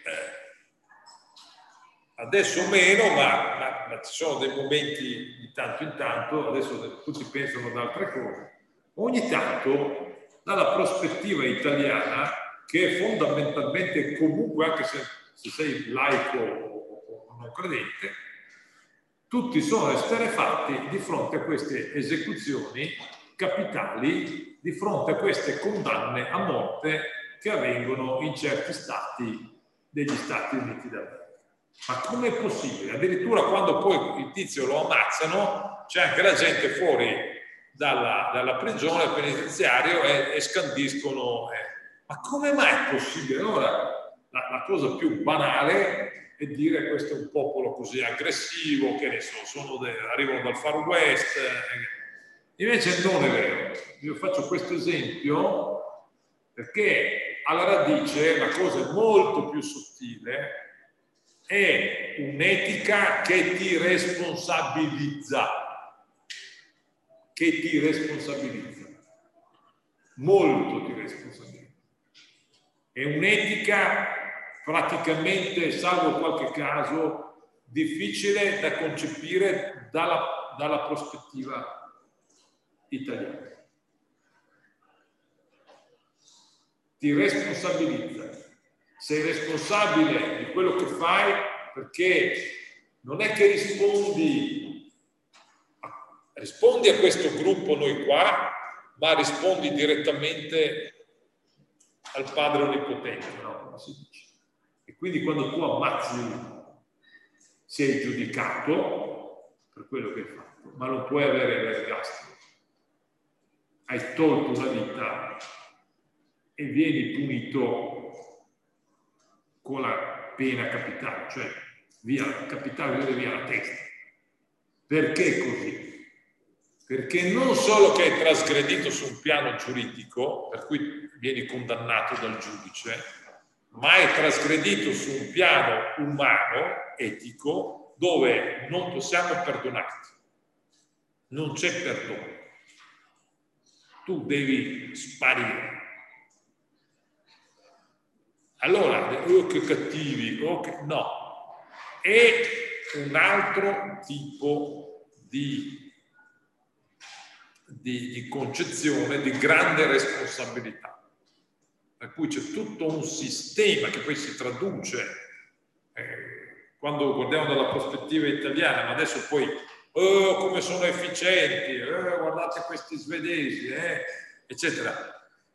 adesso meno, ma ci sono dei momenti di tanto in tanto, adesso tutti pensano ad altre cose. Ogni tanto, dalla prospettiva italiana, che fondamentalmente comunque, anche se sei laico o non credente, tutti sono esterrefatti di fronte a queste esecuzioni capitali, di fronte a queste condanne a morte che avvengono in certi stati degli Stati Uniti d'America. Ma com'è possibile? Addirittura quando poi il tizio lo ammazzano, c'è anche la gente fuori dalla prigione, dal penitenziario e scandiscono. Ma come mai è possibile? Allora, la cosa più banale è dire questo è un popolo così aggressivo, che ne so, arrivano dal Far West. Invece non è vero. Io faccio questo esempio perché alla radice la cosa è molto più sottile, è un'etica che ti responsabilizza, molto ti responsabilizza. È un'etica praticamente, salvo qualche caso, difficile da concepire dalla prospettiva italiana. Ti responsabilizza. Sei responsabile di quello che fai perché non è che rispondi a questo gruppo noi qua, ma rispondi direttamente al Padre Onnipotente, no? Come si dice. E quindi quando tu ammazzi uno, sei giudicato per quello che hai fatto, ma non puoi avere l'ergastolo. Hai tolto una vita e vieni punito con la pena capitale, cioè via la testa. Perché così? Perché non solo che hai trasgredito su un piano giuridico, per cui vieni condannato dal giudice, ma hai trasgredito su un piano umano, etico, dove non possiamo perdonarti. Non c'è perdono. Tu devi sparire. Allora, che cattivi, no, è un altro tipo di concezione di grande responsabilità, per cui c'è tutto un sistema che poi si traduce, quando guardiamo dalla prospettiva italiana, ma adesso poi, come sono efficienti, guardate questi svedesi, eccetera.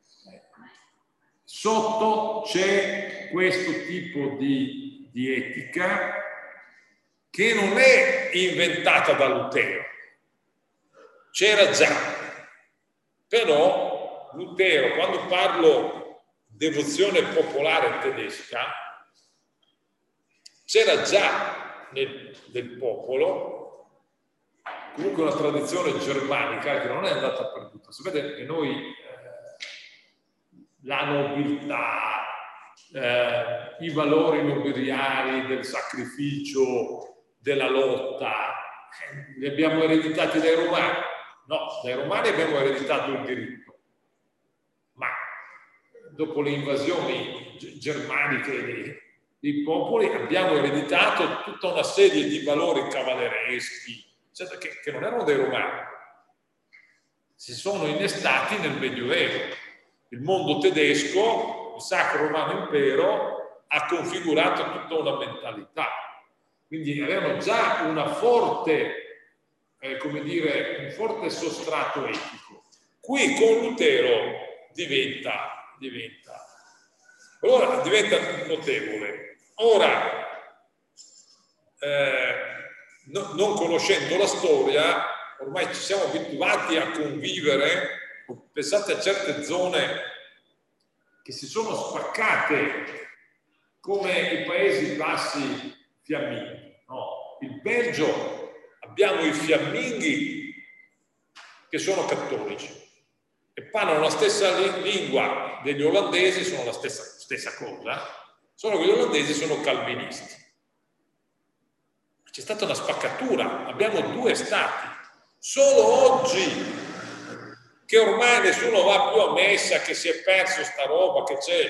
Sotto c'è questo tipo di etica che non è inventata da Lutero, c'era già, però Lutero, quando parlo devozione popolare tedesca, c'era già nel popolo comunque una tradizione germanica che non è andata perduta. Sapete che noi la nobiltà, i valori nobiliari del sacrificio, della lotta, li abbiamo ereditati dai romani. No, dai romani abbiamo ereditato il diritto, ma dopo le invasioni germaniche dei popoli abbiamo ereditato tutta una serie di valori cavallereschi, eccetera, che non erano dei romani, si sono innestati nel Medioevo. Il mondo tedesco, il Sacro Romano Impero, ha configurato tutta una mentalità. Quindi avevano già una forte, un forte sostrato etico. Qui con Lutero diventa notevole. Ora, non conoscendo la storia, ormai ci siamo abituati a convivere. Pensate a certe zone che si sono spaccate come i Paesi Bassi fiamminghi. No? Il Belgio abbiamo i fiamminghi che sono cattolici e parlano la stessa lingua degli olandesi, sono la stessa cosa, solo che gli olandesi sono calvinisti. C'è stata una spaccatura, abbiamo due stati. Solo oggi, che ormai nessuno va più a messa, che si è perso sta roba, che c'è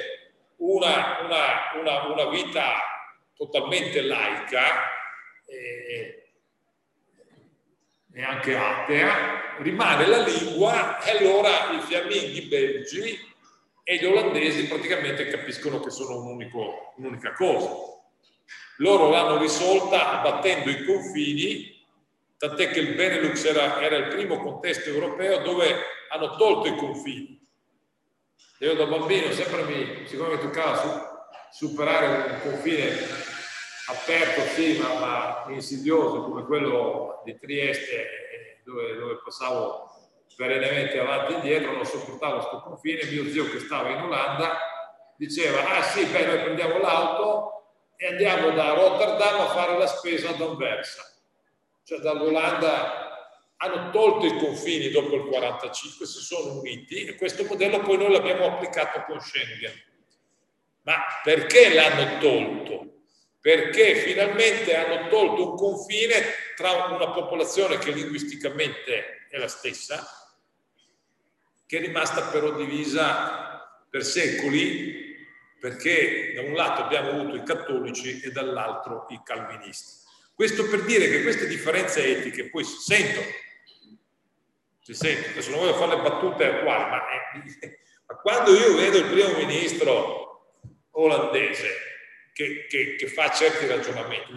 una vita totalmente laica e anche atea, rimane la lingua, e allora i fiamminghi belgi e gli olandesi praticamente capiscono che sono un'unica cosa. Loro l'hanno risolta abbattendo i confini, tant'è che il Benelux era il primo contesto europeo dove hanno tolto i confini. Io da bambino sempre siccome mi toccava superare un confine aperto, sì, ma insidioso come quello di Trieste, dove passavo perennemente avanti e indietro, non sopportavo questo confine. Mio zio che stava in Olanda diceva: ah sì, beh, noi prendiamo l'auto e andiamo da Rotterdam a fare la spesa ad Anversa. Cioè dall'Olanda hanno tolto i confini dopo il 45, si sono uniti e questo modello poi noi l'abbiamo applicato con Schengen. Ma perché l'hanno tolto? Perché finalmente hanno tolto un confine tra una popolazione che linguisticamente è la stessa, che è rimasta però divisa per secoli, perché da un lato abbiamo avuto i cattolici e dall'altro i calvinisti. Questo per dire che queste differenze etiche poi si sentono. Adesso non voglio fare le battute attuali, ma quando io vedo il primo ministro olandese che fa certi ragionamenti,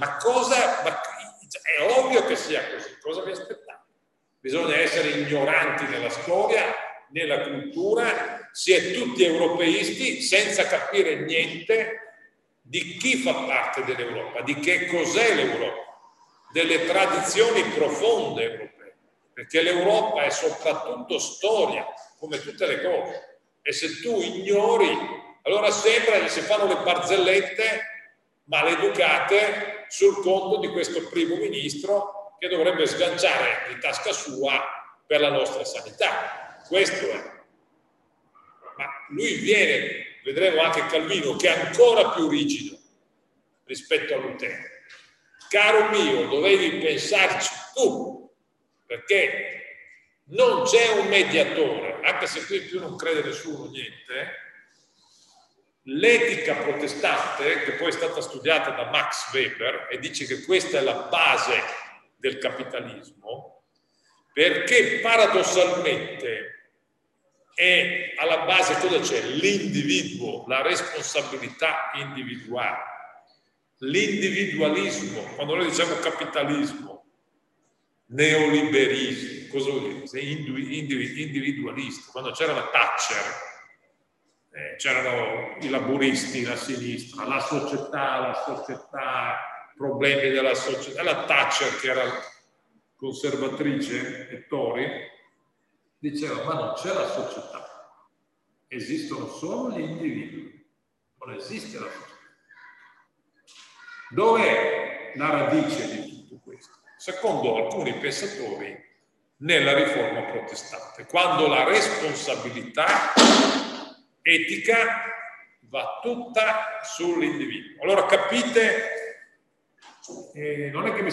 è ovvio che sia così, cosa vi aspettate? Bisogna essere ignoranti nella storia, nella cultura, si è tutti europeisti senza capire niente di chi fa parte dell'Europa, di che cos'è l'Europa, delle tradizioni profonde europee, perché l'Europa è soprattutto storia, come tutte le cose, e se tu ignori, allora sembra che si fanno le barzellette maleducate sul conto di questo primo ministro che dovrebbe sganciare di tasca sua per la nostra sanità. Questo è. Ma lui viene, vedremo anche Calvino, che è ancora più rigido rispetto a Lutero. Caro mio, dovevi pensarci tu, perché non c'è un mediatore, anche se qui più non crede nessuno niente. L'etica protestante, che poi è stata studiata da Max Weber e dice che questa è la base del capitalismo, perché paradossalmente è alla base cosa c'è? L'individuo, la responsabilità individuale, l'individualismo. Quando noi diciamo capitalismo, neoliberismo, cosa vuol dire? Sei individualista. Quando c'era la Thatcher, c'erano i laburisti, la sinistra, la società, problemi della società. La Thatcher, che era conservatrice e Tory, diceva: ma non c'è la società, esistono solo gli individui, non esiste la società. Dov'è la radice di tutto questo? Secondo alcuni pensatori, nella riforma protestante, quando la responsabilità etica va tutta sull'individuo. Allora capite, non è che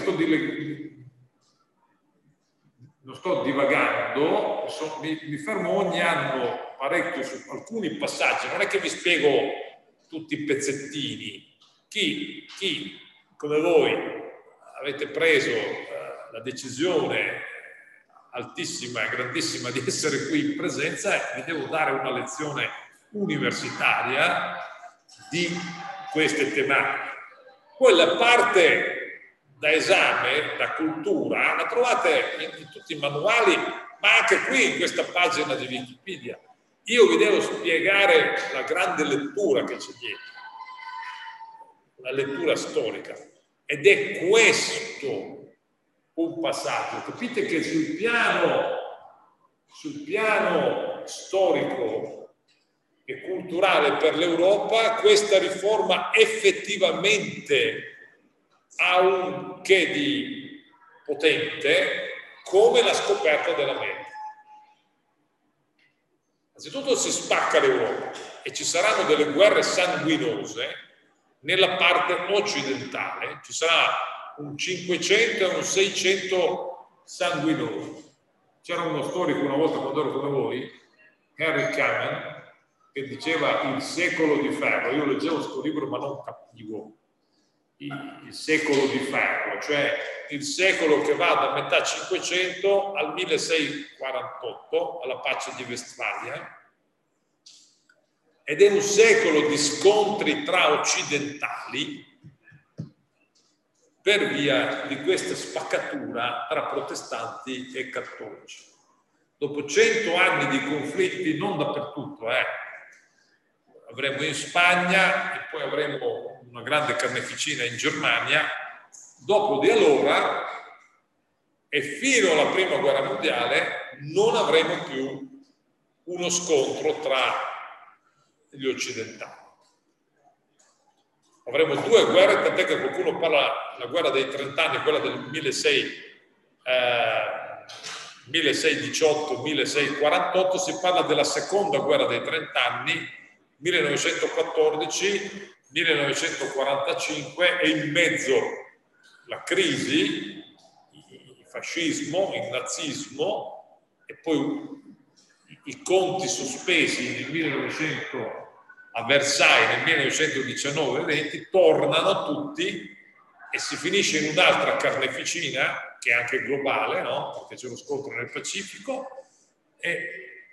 non sto divagando, mi fermo ogni anno parecchio su alcuni passaggi, non è che vi spiego tutti i pezzettini. Chi come voi avete preso la decisione altissima e grandissima di essere qui in presenza, vi devo dare una lezione universitaria di queste tematiche. Poi la parte da esame, da cultura, la trovate in tutti i manuali, ma anche qui in questa pagina di Wikipedia. Io vi devo spiegare la grande lettura che c'è dietro, la lettura storica, ed è questo un passaggio. Capite che sul piano storico e culturale per l'Europa questa riforma effettivamente ha un che di potente come la scoperta dell'America. Innanzitutto si spacca l'Europa e ci saranno delle guerre sanguinose nella parte occidentale, ci sarà un 500 e un 600 sanguinoso. C'era uno storico una volta quando ero come voi, Henry Kamen, che diceva il secolo di ferro. Io leggevo questo libro ma non capivo il secolo di ferro, cioè il secolo che va da metà 500 al 1648, alla pace di Westfalia, ed è un secolo di scontri tra occidentali per via di questa spaccatura tra protestanti e cattolici. Dopo 100 anni di conflitti, non dappertutto, avremo in Spagna e poi avremo una grande carneficina in Germania, dopo di allora e fino alla prima guerra mondiale non avremo più uno scontro tra gli occidentali. Avremo due guerre, tant'è che qualcuno parla della guerra dei 30 anni, quella del 1618-1648, si parla della seconda guerra dei 30 anni, 1914-1945, e in mezzo la crisi, il fascismo, il nazismo, e poi i conti sospesi nel 1900 a Versailles nel 1919-20 tornano tutti e si finisce in un'altra carneficina che è anche globale, no? Perché c'è lo scontro nel Pacifico, e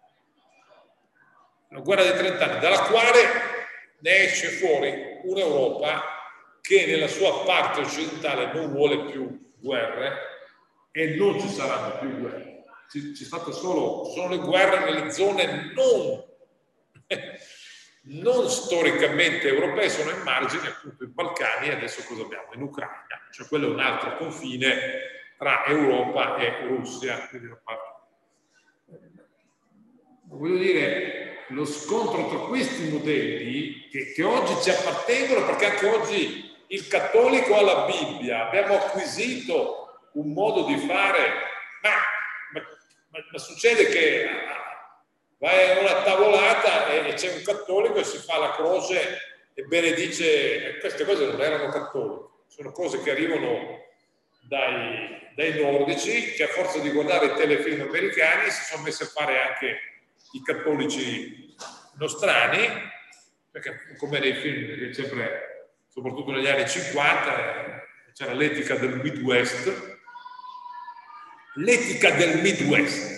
la guerra dei 30 anni, dalla quale ne esce fuori un'Europa che nella sua parte occidentale non vuole più guerre e non ci saranno più guerre. C'è stato sono le guerre nelle zone non storicamente europee, sono in margine, appunto, i Balcani, e adesso cosa abbiamo? In Ucraina, cioè quello è un altro confine tra Europa e Russia. Quindi voglio dire, lo scontro tra questi modelli che oggi ci appartengono, perché anche oggi il cattolico ha la Bibbia, abbiamo acquisito un modo di fare, ma succede che vai a una tavolata e c'è un cattolico e si fa la croce e benedice. Queste cose non erano cattoliche, sono cose che arrivano dai nordici, che a forza di guardare i telefilm americani si sono messi a fare anche i cattolici nostrani, perché come nei film, sempre, soprattutto negli anni 50, c'era l'etica del Midwest. L'etica del Midwest.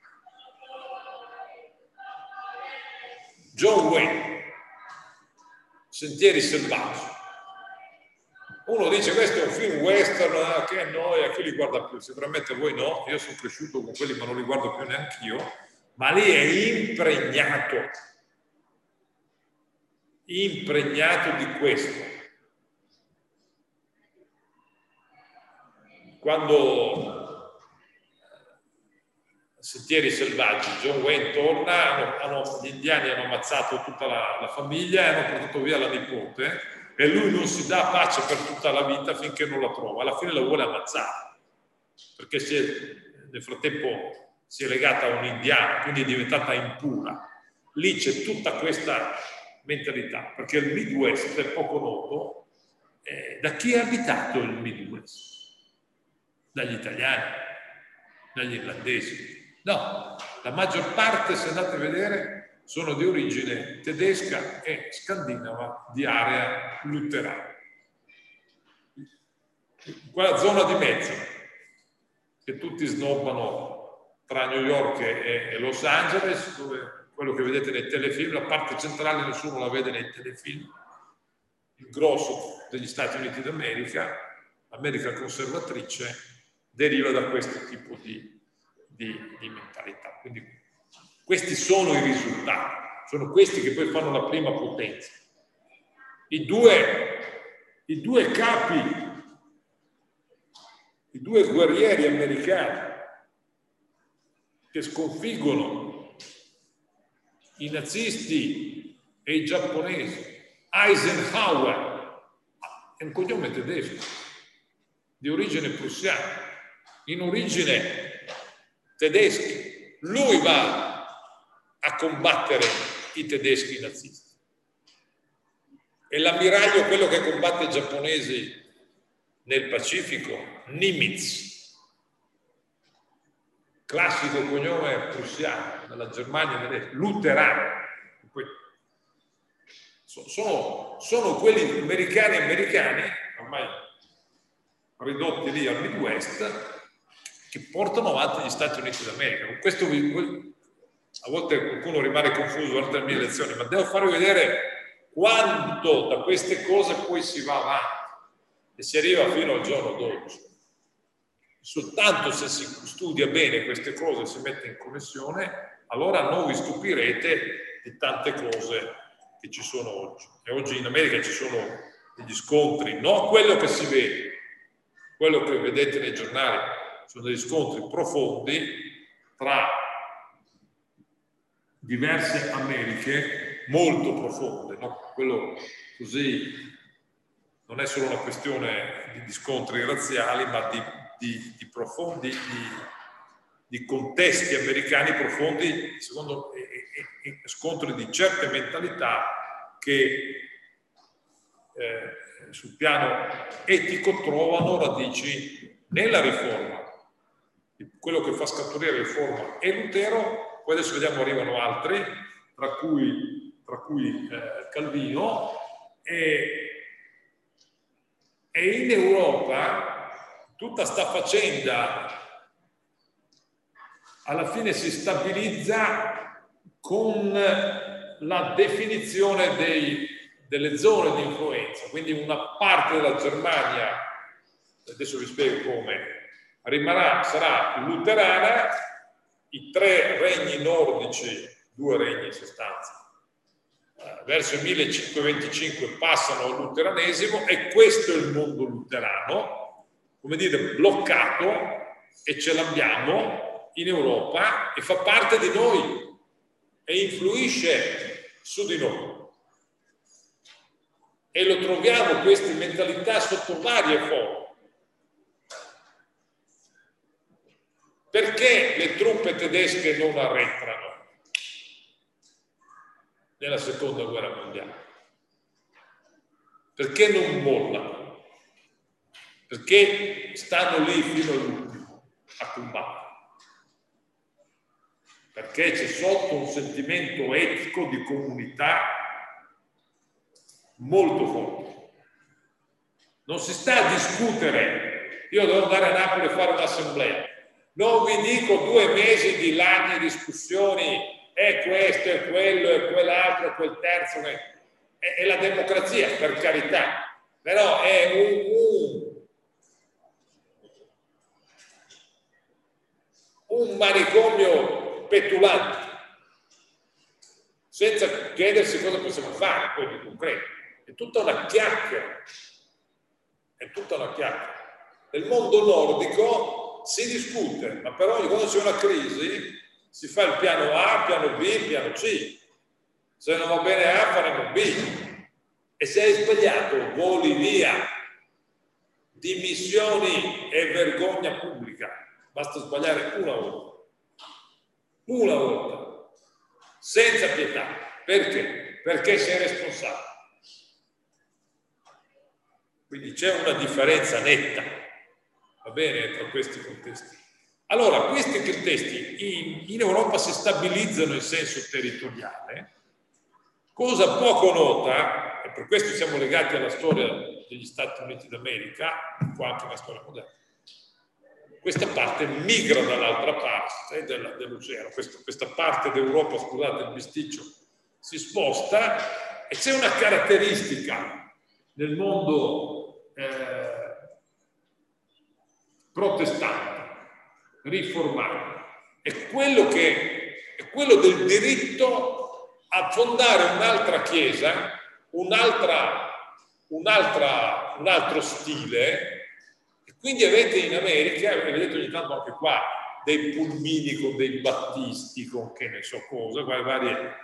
John Wayne, Sentieri selvaggi. Uno dice questo è un film western, che noia, chi li guarda più? Sicuramente voi no, io sono cresciuto con quelli ma non li guardo più neanch'io, ma lì è impregnato di questo. Quando Sentieri selvaggi, John Wayne torna, gli indiani hanno ammazzato tutta la famiglia e hanno portato via la nipote, e lui non si dà pace per tutta la vita finché non la trova. Alla fine la vuole ammazzare, perché nel frattempo si è legata a un indiano, quindi è diventata impura. Lì c'è tutta questa mentalità, perché il Midwest è poco noto. Da chi è abitato il Midwest? Dagli italiani, dagli irlandesi. No, la maggior parte, se andate a vedere, sono di origine tedesca e scandinava di area luterana. Quella zona di mezzo, che tutti snobbano tra New York e Los Angeles, dove quello che vedete nei telefilm, la parte centrale nessuno la vede nei telefilm, il grosso degli Stati Uniti d'America, l'America conservatrice, deriva da questo tipo di mentalità. Quindi questi sono i risultati, sono questi che poi fanno la prima potenza. I due capi, i due guerrieri americani che sconfiggono i nazisti e i giapponesi, Eisenhower, è un cognome tedesco, di origine prussiana, in origine tedeschi. Lui va a combattere i tedeschi nazisti. E l'ammiraglio, quello che combatte i giapponesi nel Pacifico, Nimitz, classico cognome prussiano, della Germania, luterano. Sono quelli americani, ormai ridotti lì al Midwest, che portano avanti gli Stati Uniti d'America. Con questo a volte qualcuno rimane confuso durante le mie lezioni, ma devo farvi vedere quanto da queste cose poi si va avanti e si arriva fino al giorno d'oggi. Soltanto se si studia bene queste cose e si mette in connessione, allora non vi stupirete di tante cose che ci sono oggi. E oggi in America ci sono degli scontri, non quello che si vede, quello che vedete nei giornali, sono degli scontri profondi tra diverse Americhe, molto profonde, no? Quello così non è solo una questione di scontri razziali, ma di profondi, di contesti americani profondi, secondo scontri di certe mentalità che sul piano etico trovano radici nella riforma. Quello che fa scaturire la riforma è Lutero, poi adesso vediamo arrivano altri, tra cui Calvino, e in Europa tutta sta faccenda alla fine si stabilizza con la definizione delle zone di influenza, quindi una parte della Germania, adesso vi spiego come, sarà luterana, i 3 regni nordici, 2 regni in sostanza, verso il 1525 passano al luteranesimo e questo è il mondo luterano, come dire, bloccato, e ce l'abbiamo in Europa e fa parte di noi e influisce su di noi. E lo troviamo queste mentalità sotto varie forme. Perché le truppe tedesche non arretrano nella seconda guerra mondiale? Perché non mollano? Perché stanno lì fino all'ultimo a combattere? Perché c'è sotto un sentimento etico di comunità molto forte. Non si sta a discutere, io devo andare a Napoli a fare un'assemblea, non vi dico 2 mesi di lagne discussioni, è questo, è quello, è quell'altro, è quel terzo, è la democrazia, per carità, però è un manicomio petulante, senza chiedersi cosa possiamo fare poi di concreto. È tutta una chiacchiera, è tutta una chiacchiera. Nel mondo nordico si discute, ma però quando c'è una crisi si fa il piano A, piano B, piano C. Se non va bene A, faremo B. E se hai sbagliato, voli via. Dimissioni e vergogna pubblica. Basta sbagliare una volta. Una volta. Senza pietà. Perché? Perché sei responsabile. Quindi c'è una differenza netta, va bene, tra questi contesti. Allora, questi contesti in Europa si stabilizzano in senso territoriale, cosa poco nota, e per questo siamo legati alla storia degli Stati Uniti d'America, qua anche una storia moderna. Questa parte migra dall'altra parte dell'oceano, questa parte d'Europa, scusate il bisticcio, si sposta e c'è una caratteristica nel mondo protestante, riformato, è quello del diritto a fondare un'altra chiesa, un altro stile. E quindi avete in America, e vedete ogni tanto anche qua, dei pulmini con dei battisti, con che ne so cosa, varie,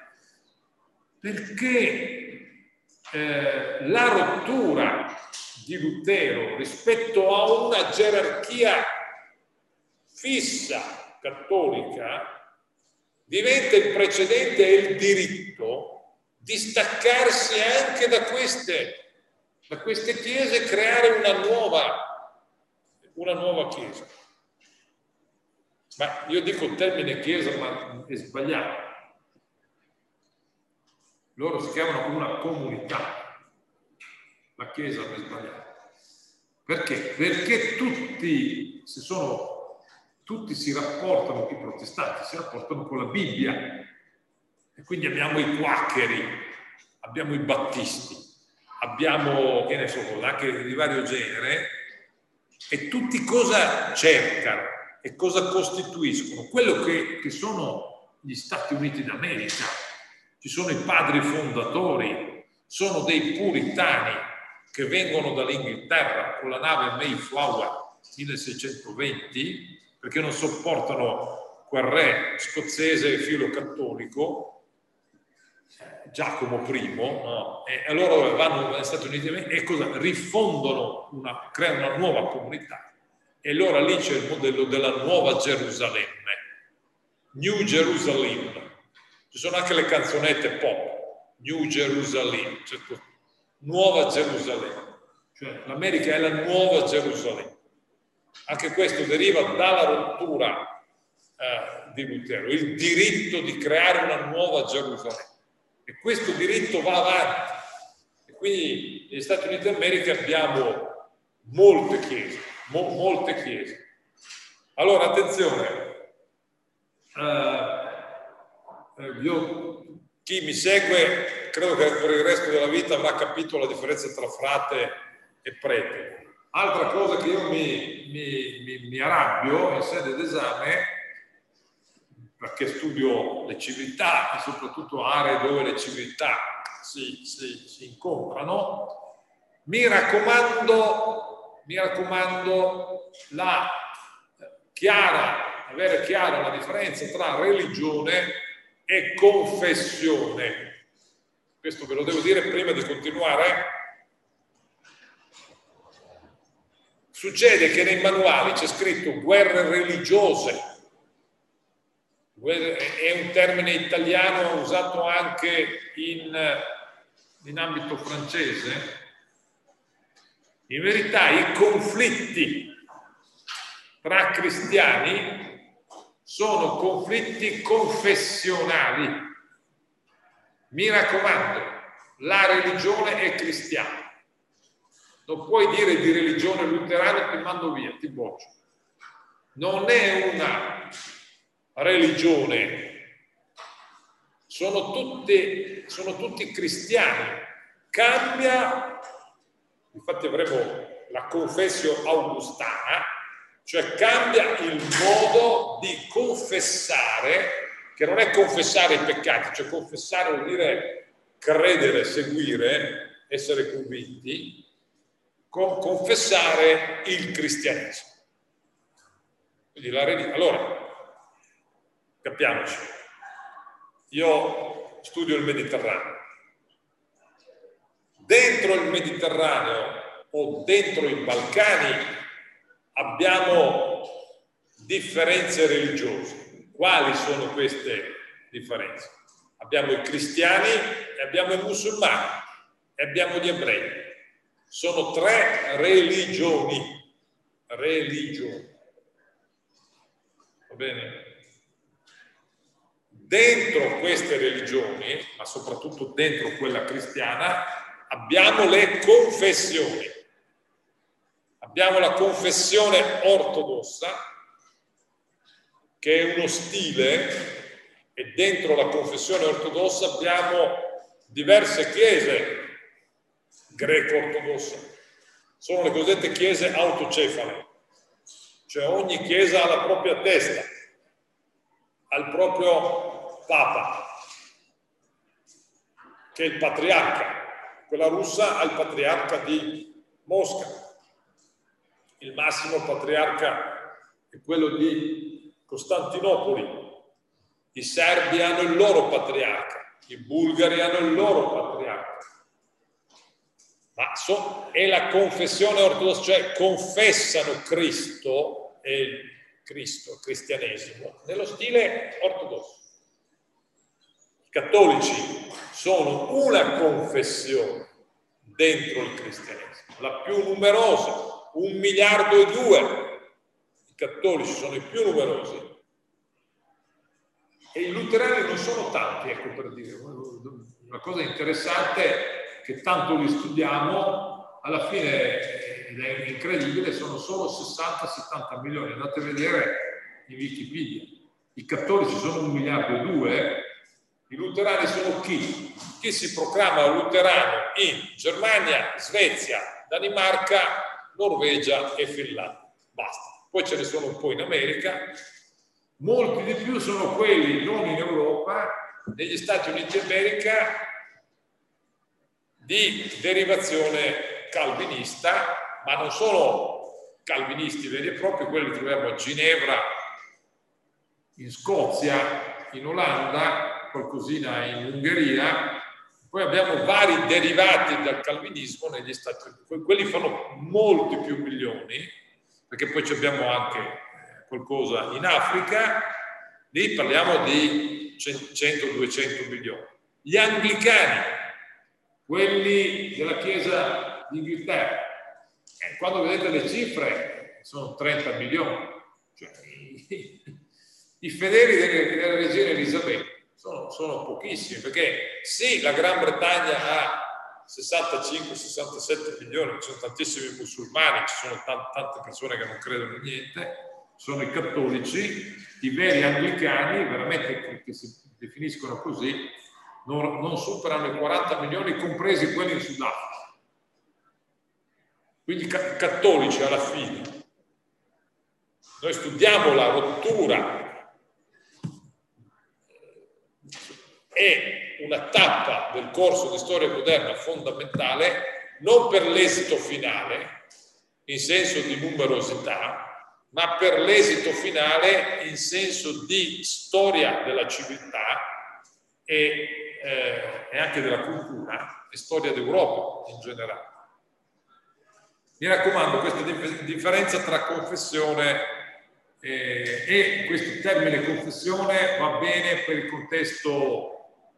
perché la rottura di Lutero rispetto a una gerarchia fissa cattolica diventa il precedente e il diritto di staccarsi anche da queste chiese e creare una nuova chiesa. Ma io dico il termine chiesa, ma è sbagliato. Loro si chiamano una comunità. La Chiesa non è sbagliata. Perché? Perché tutti si rapportano, i protestanti si rapportano con la Bibbia, E quindi abbiamo i quaccheri, abbiamo i battisti, abbiamo, che ne so, anche di vario genere, e tutti cosa cercano e cosa costituiscono? Quello che sono gli Stati Uniti d'America. Ci sono i padri fondatori, sono dei puritani che vengono dall'Inghilterra con la nave Mayflower 1620, perché non sopportano quel re scozzese filo-cattolico, Giacomo I, no? E allora vanno negli Stati Uniti e cosa? Rifondono, creano una nuova comunità. E allora lì c'è il modello della Nuova Gerusalemme, New Jerusalem. Ci sono anche le canzonette pop, New Jerusalem, cioè Nuova Gerusalemme. Cioè l'America è la Nuova Gerusalemme. Anche questo deriva dalla rottura di Lutero, il diritto di creare una Nuova Gerusalemme. E questo diritto va avanti. E quindi negli Stati Uniti d'America abbiamo molte chiese, molte chiese. Allora, attenzione, chi mi segue credo che per il resto della vita avrà capito la differenza tra frate e prete. Altra cosa che io mi arrabbio in sede d'esame, perché studio le civiltà e soprattutto aree dove le civiltà si incontrano, mi raccomando avere chiara la differenza tra religione e confessione. Questo ve lo devo dire prima di continuare. Succede che nei manuali c'è scritto guerre religiose. È un termine italiano usato anche in ambito francese. In verità i conflitti tra cristiani sono conflitti confessionali. Mi raccomando, la religione è cristiana. Non puoi dire di religione luterana, ti mando via, ti boccio. Non è una religione, sono tutti cristiani. Cambia, infatti avremo la confessio augustana, cioè cambia il modo di confessare, che non è confessare i peccati, cioè confessare vuol dire credere, seguire, essere convinti, confessare il cristianesimo. Quindi allora, capiamoci, io studio il Mediterraneo. Dentro il Mediterraneo o dentro i Balcani abbiamo differenze religiose. Quali sono queste differenze? Abbiamo i cristiani e abbiamo i musulmani e abbiamo gli ebrei. Sono tre religioni. Va bene? Dentro queste religioni, ma soprattutto dentro quella cristiana, abbiamo le confessioni. Abbiamo la confessione ortodossa, che è uno stile, e dentro la confessione ortodossa abbiamo diverse chiese greco-ortodosse. Sono le cosiddette chiese autocefale, cioè ogni chiesa ha la propria testa, ha il proprio papa, che è il patriarca. Quella russa ha il patriarca di Mosca. Il massimo patriarca è quello di Costantinopoli. I serbi hanno il loro patriarca, i bulgari hanno il loro patriarca. Ma è la confessione ortodossa, cioè confessano Cristo e il cristianesimo nello stile ortodosso. I cattolici sono una confessione dentro il cristianesimo, la più numerosa, 1,2 miliardi. I cattolici sono i più numerosi e i luterani non sono tanti, ecco, per dire. Una cosa interessante è che tanto li studiamo, alla fine, ed è incredibile, sono solo 60-70 milioni. Andate a vedere in Wikipedia. I cattolici sono 1,2 miliardi I luterani sono chi? Chi si proclama luterano in Germania, Svezia, Danimarca, Norvegia e Finlandia. Basta. Poi ce ne sono un po' in America. Molti di più sono quelli non in Europa, negli Stati Uniti d'America, di derivazione calvinista, ma non sono calvinisti veri e propri, quelli che troviamo a Ginevra, in Scozia, in Olanda, qualcosina in Ungheria. Poi abbiamo vari derivati dal calvinismo negli Stati Uniti. Quelli fanno molti più milioni, perché poi abbiamo anche qualcosa in Africa, lì parliamo di 100-200 milioni. Gli anglicani, quelli della Chiesa d'Inghilterra, quando vedete le cifre sono 30 milioni, cioè, i fedeli della regina Elisabetta sono pochissimi, perché sì, la Gran Bretagna ha 65-67 milioni, ci sono tantissimi musulmani, ci sono tante persone che non credono in niente, sono i cattolici, i veri anglicani, veramente che si definiscono così, non superano i 40 milioni, compresi quelli in Sudafrica. Quindi cattolici alla fine. Noi studiamo la rottura, è una tappa del corso di storia moderna fondamentale, non per l'esito finale, in senso di numerosità, ma per l'esito finale in senso di storia della civiltà e anche della cultura e storia d'Europa in generale. Mi raccomando, questa differenza tra confessione e questo termine confessione va bene per il contesto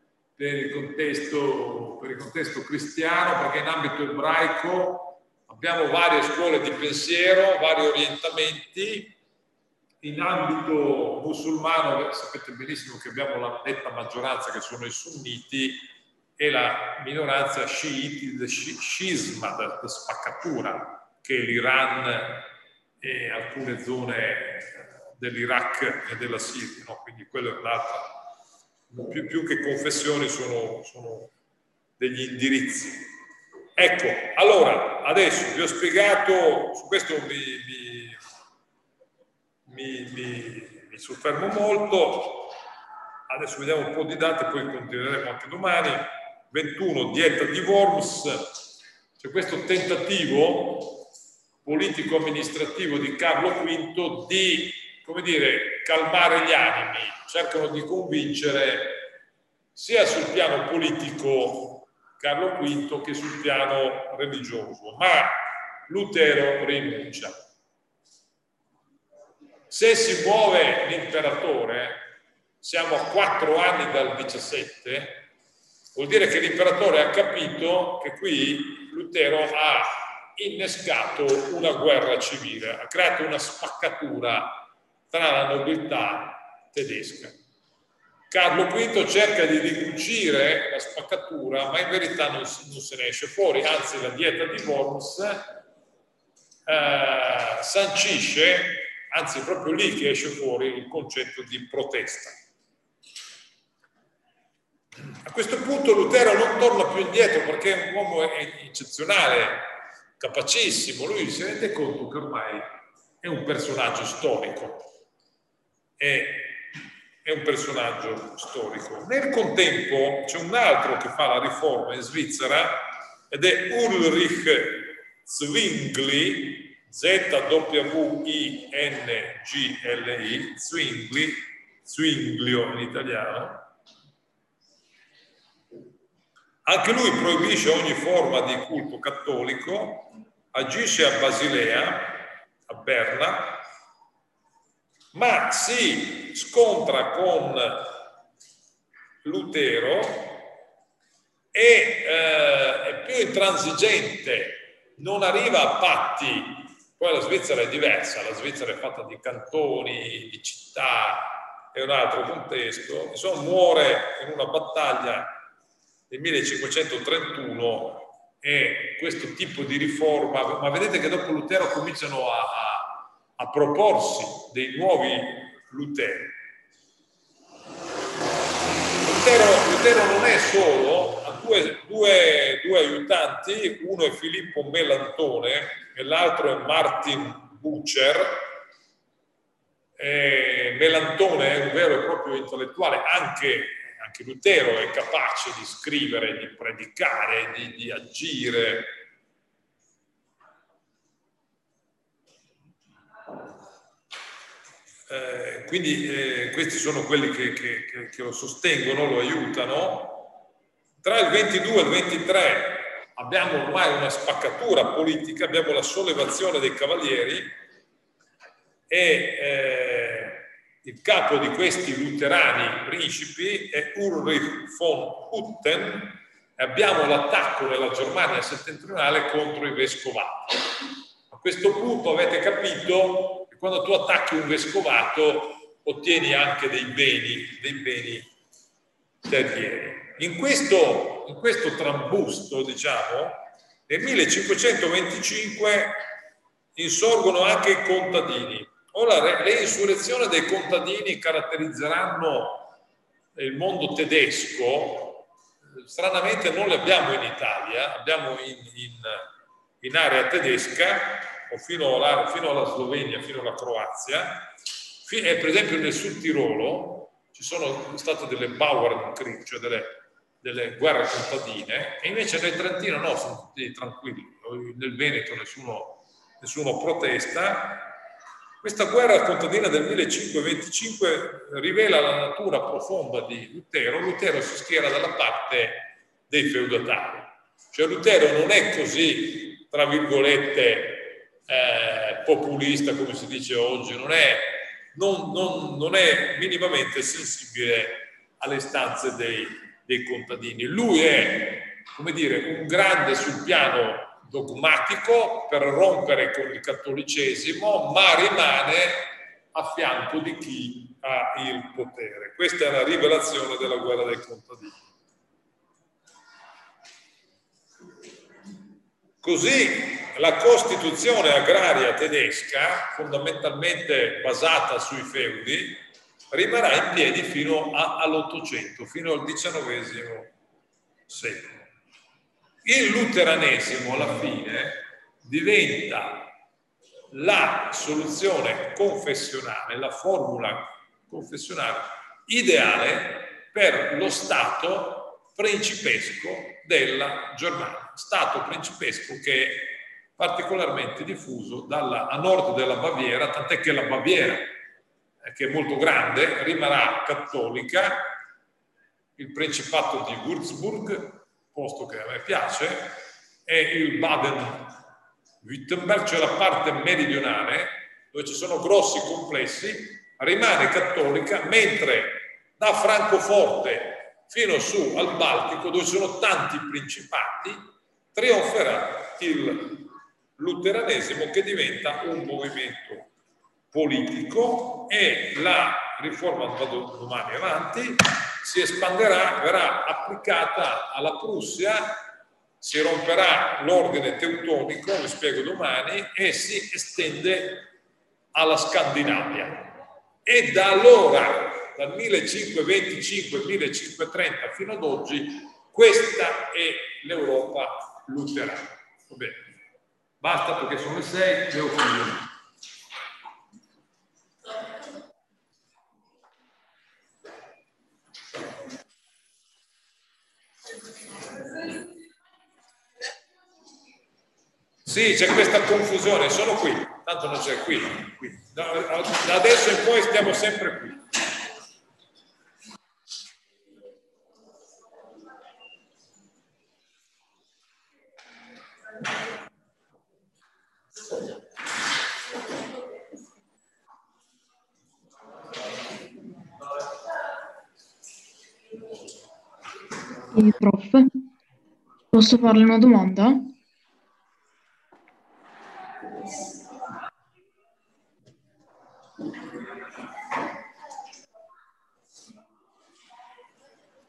cristiano, perché in ambito ebraico abbiamo varie scuole di pensiero, vari orientamenti. In ambito musulmano sapete benissimo che abbiamo la netta maggioranza che sono i sunniti e la minoranza sciiti, del scisma, da spaccatura, che è l'Iran e alcune zone dell'Iraq e della Siria, no? Quindi quello è un'altra. Più che confessioni sono degli indirizzi. Ecco, allora, adesso vi ho spiegato, su questo mi soffermo molto, adesso vediamo un po' di date, poi continueremo anche domani. 21, dieta di Worms, c'è questo tentativo politico-amministrativo di Carlo V di, come dire, calmare gli animi, cercano di convincere sia sul piano politico Carlo V che sul piano religioso, ma Lutero rinuncia. Se si muove l'imperatore, siamo a 4 anni dal 17, vuol dire che l'imperatore ha capito che qui Lutero ha innescato una guerra civile, ha creato una spaccatura tra la nobiltà tedesca. Carlo V cerca di ricucire la spaccatura, ma in verità non se ne esce fuori, anzi la dieta di Worms sancisce, anzi è proprio lì che esce fuori il concetto di protesta. A questo punto Lutero non torna più indietro perché è un uomo eccezionale, capacissimo, lui si rende conto che ormai è un personaggio storico, è un personaggio storico. Nel contempo c'è un altro che fa la riforma in Svizzera ed è Ulrich Zwingli, Z-W-I-N-G-L-I, Zwingli, Zwinglio in italiano. Anche lui proibisce ogni forma di culto cattolico, agisce a Basilea, a Berna, ma si scontra con Lutero e è più intransigente, non arriva a patti. Poi la Svizzera è diversa, la Svizzera è fatta di cantoni, di città, è un altro contesto. Insomma, muore in una battaglia nel 1531 e questo tipo di riforma, ma vedete che dopo Lutero cominciano a proporsi dei nuovi Luteri. Lutero Lutero non è solo, ha due aiutanti, uno è Filippo Melantone e l'altro è Martin Bucer. Melantone è un vero e proprio intellettuale, anche Lutero è capace di scrivere, di predicare, di agire. Quindi questi sono quelli che lo sostengono, lo aiutano. Tra il 22 e il 23 abbiamo ormai una spaccatura politica, abbiamo la sollevazione dei cavalieri e il capo di questi luterani principi è Ulrich von Hutten e abbiamo l'attacco nella Germania settentrionale contro i vescovati. A questo punto avete capito che quando tu attacchi un vescovato ottieni anche dei beni terrieri. In questo trambusto, diciamo, nel 1525 insorgono anche i contadini. Ora, le insurrezioni dei contadini caratterizzeranno il mondo tedesco, stranamente non le abbiamo in Italia, abbiamo in area tedesca, o fino alla Slovenia, fino alla Croazia, e per esempio nel Sud Tirolo ci sono state delle Bauernkrieg, cioè delle guerre contadine, e invece nel Trentino no, sono tutti tranquilli, nel Veneto nessuno protesta. Questa guerra contadina del 1525 rivela la natura profonda di Lutero. Lutero si schiera dalla parte dei feudatari. Cioè Lutero non è così, tra virgolette, populista, come si dice oggi, non è minimamente sensibile alle istanze dei contadini. Lui è, come dire, un grande sul piano dogmatico per rompere con il cattolicesimo, ma rimane a fianco di chi ha il potere. Questa è la rivelazione della guerra dei contadini. Così la Costituzione agraria tedesca, fondamentalmente basata sui feudi, rimarrà in piedi fino all'Ottocento, fino al XIX secolo. Il luteranesimo alla fine diventa la soluzione confessionale, la formula confessionale ideale per lo Stato principesco della Germania. Stato principesco che è particolarmente diffuso a nord della Baviera, tant'è che la Baviera, che è molto grande, rimarrà cattolica, il Principato di Würzburg, posto che a me piace, è il Baden-Württemberg, cioè la parte meridionale, dove ci sono grossi complessi, rimane cattolica, mentre da Francoforte fino su al Baltico, dove ci sono tanti principati, trionferà il luteranesimo, che diventa un movimento politico, e la riforma, vado domani avanti, si espanderà, verrà applicata alla Prussia, si romperà l'ordine teutonico, vi spiego domani, e si estende alla Scandinavia. E da allora, dal 1525-1530 fino ad oggi, questa è l'Europa luterana. Va bene. Basta, perché sono le 6, devo finire. Sì, c'è questa confusione, sono qui, tanto non c'è qui. Da adesso in poi stiamo sempre qui. Prof, posso farle una domanda?